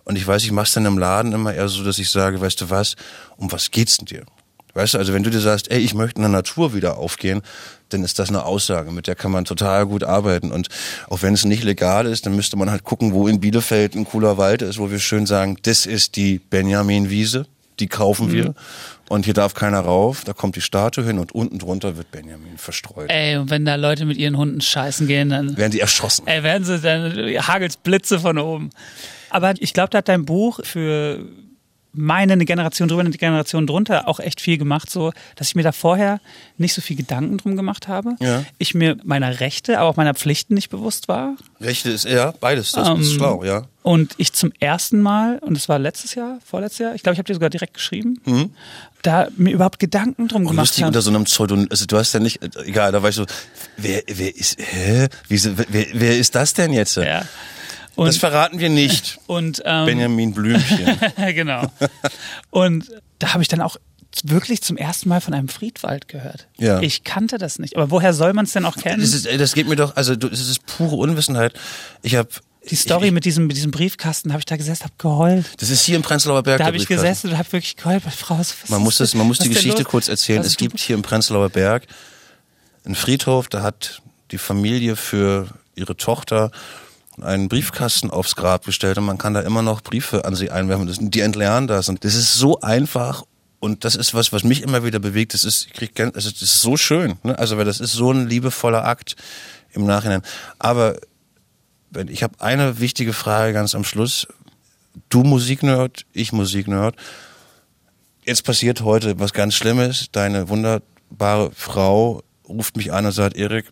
S2: Und ich weiß, ich mache es dann im Laden immer eher so, dass ich sage, weißt du was, um was geht's denn dir? Weißt du, also wenn du dir sagst, ey, ich möchte in der Natur wieder aufgehen, dann ist das eine Aussage, mit der kann man total gut arbeiten. Und auch wenn es nicht legal ist, dann müsste man halt gucken, wo in Bielefeld ein cooler Wald ist, wo wir schön sagen, das ist die Benjamin-Wiese, die kaufen wir. Mhm. Und hier darf keiner rauf, da kommt die Statue hin und unten drunter wird Benjamin verstreut.
S3: Ey, und wenn da Leute mit ihren Hunden scheißen gehen, dann
S2: werden die erschossen.
S3: Ey, werden sie, dann hagelt's Blitze von oben. Aber ich glaube, da hat dein Buch für meine eine Generation drüber, eine Generation drunter auch echt viel gemacht, so, dass ich mir da vorher nicht so viel Gedanken drum gemacht habe.
S2: Ja.
S3: Ich mir meiner Rechte, aber auch meiner Pflichten nicht bewusst war.
S2: Rechte ist, ja, beides, das ähm, ist schlau, ja.
S3: Und ich zum ersten Mal, und das war letztes Jahr, vorletztes Jahr, ich glaube, ich habe dir sogar direkt geschrieben, mhm. da mir überhaupt Gedanken drum
S2: und
S3: gemacht
S2: lustig
S3: habe.
S2: Unter so einem Pseudonym, also du hast ja nicht, egal, da war ich so, wer, wer ist, hä? Wie, wer, wer ist das denn jetzt?
S3: Ja. Und,
S2: das verraten wir nicht.
S3: Und, ähm,
S2: Benjamin Blümchen.
S3: Genau. Und da habe ich dann auch wirklich zum ersten Mal von einem Friedwald gehört.
S2: Ja.
S3: Ich kannte das nicht. Aber woher soll man es denn auch kennen?
S2: Das, ist, das geht mir doch, also das ist pure Unwissenheit. Ich habe
S3: die Story
S2: ich,
S3: mit diesem mit diesem Briefkasten, habe ich da gesessen, habe geheult.
S2: Das ist hier im Prenzlauer Berg.
S3: Da habe ich gesessen und habe wirklich geheult. Frau, was
S2: man muss das, man muss die Geschichte
S3: los?
S2: kurz erzählen.
S3: Was
S2: es gibt hier im Prenzlauer Berg einen Friedhof, da hat die Familie für ihre Tochter einen Briefkasten aufs Grab gestellt und man kann da immer noch Briefe an sie einwerfen. Das, die entleeren das und das ist so einfach und das ist was, was mich immer wieder bewegt. Das ist, ich krieg, also das ist so schön, ne? Also weil das ist so ein liebevoller Akt im Nachhinein. Aber wenn, ich habe eine wichtige Frage ganz am Schluss. Du Musiknerd, ich Musiknerd. Jetzt passiert heute was ganz Schlimmes. Deine wunderbare Frau ruft mich an und sagt, Erik,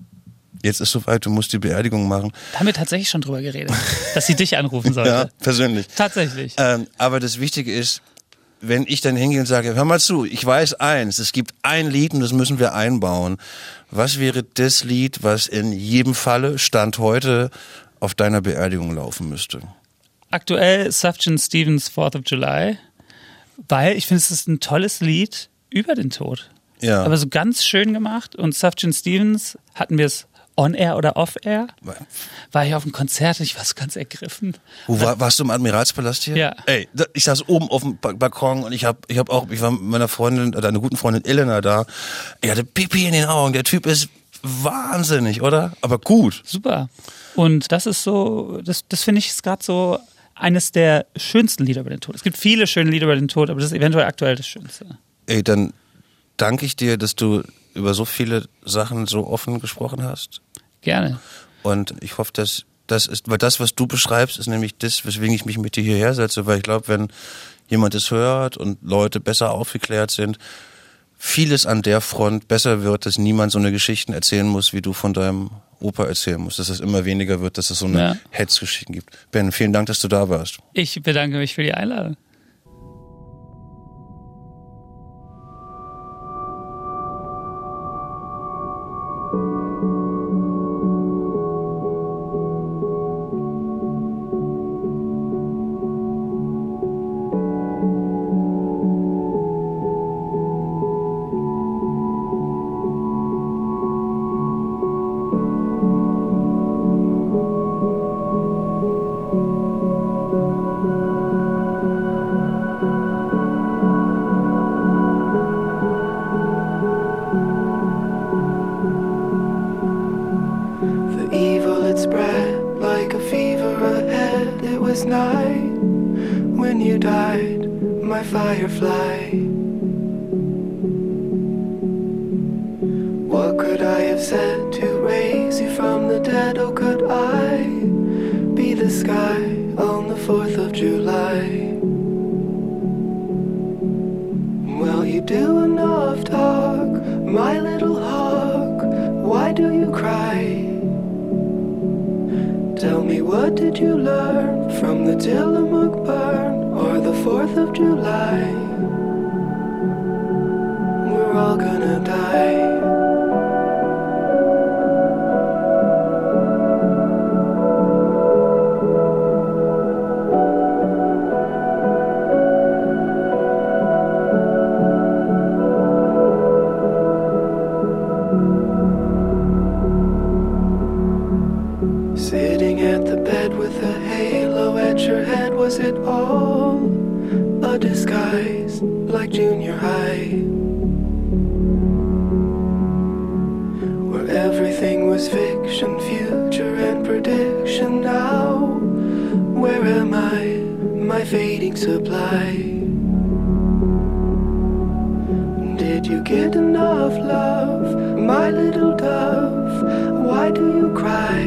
S2: jetzt ist soweit, du musst die Beerdigung machen.
S3: Da haben wir tatsächlich schon drüber geredet, dass sie dich anrufen sollte.
S2: Ja, persönlich.
S3: Tatsächlich.
S2: Ähm, aber das Wichtige ist, wenn ich dann hingehe und sage, hör mal zu, ich weiß eins, es gibt ein Lied und das müssen wir einbauen. Was wäre das Lied, was in jedem Falle, Stand heute, auf deiner Beerdigung laufen müsste?
S3: Aktuell Sufjan Stevens Fourth of July, weil ich finde, es ist ein tolles Lied über den Tod.
S2: Ja.
S3: Aber so ganz schön gemacht und Sufjan Stevens, hatten wir es On-Air oder Off-Air, war ich auf einem Konzert und ich war so ganz ergriffen.
S2: Wo war, warst du im Admiralspalast hier?
S3: Ja.
S2: Ey, ich saß oben auf dem Balkon und ich habe ich hab auch, ich war mit meiner Freundin, oder einer guten Freundin Elena da. Er hatte Pipi in den Augen. Der Typ ist wahnsinnig, oder? Aber gut.
S3: Super. Und das ist so, das, das finde ich ist gerade so eines der schönsten Lieder über den Tod. Es gibt viele schöne Lieder über den Tod, aber das ist eventuell aktuell das Schönste.
S2: Ey, dann danke ich dir, dass du über so viele Sachen so offen gesprochen hast.
S3: Gerne.
S2: Und ich hoffe, dass das ist, weil das, was du beschreibst, ist nämlich das, weswegen ich mich mit dir hierher setze, weil ich glaube, wenn jemand es hört und Leute besser aufgeklärt sind, vieles an der Front besser wird, dass niemand so eine Geschichten erzählen muss, wie du von deinem Opa erzählen musst, dass es immer weniger wird, dass es so eine
S3: ja.
S2: Hetzgeschichten gibt. Ben, vielen Dank, dass du da warst.
S3: Ich bedanke mich für die Einladung.
S4: Sitting at the bed with a halo at your head, was it all a disguise like junior high, where everything was fiction, future and prediction. Now, where am I, my fading supply? Did you get enough love, my little dove? Why do you cry?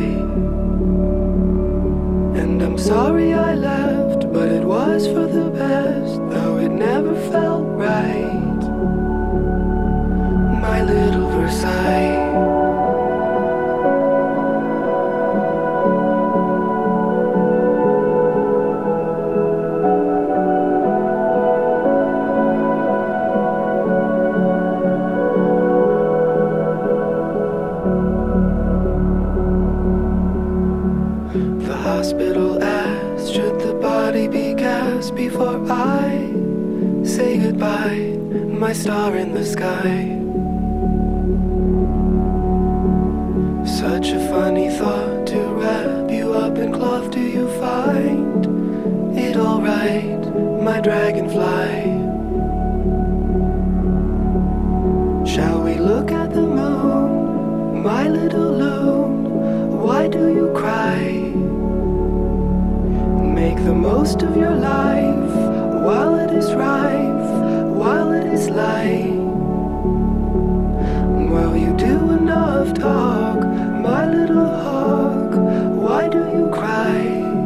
S4: And I'm sorry I left, but it was for the best, though it never felt right. My little Versailles. Hospital asked, should the body be cast before I say goodbye, my star in the sky? Such a funny thought to wrap you up in cloth. Do you find it alright, my dragonfly? Shall we look at the moon, my little loon? Why do you cry? Make the most of your life while it is rife, while it is light. While you do enough talk, my little hawk, why do you cry?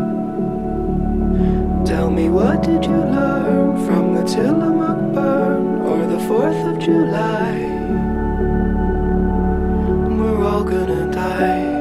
S4: Tell me, what did you learn from the Tillamook burn or the fourth of July? We're all gonna die.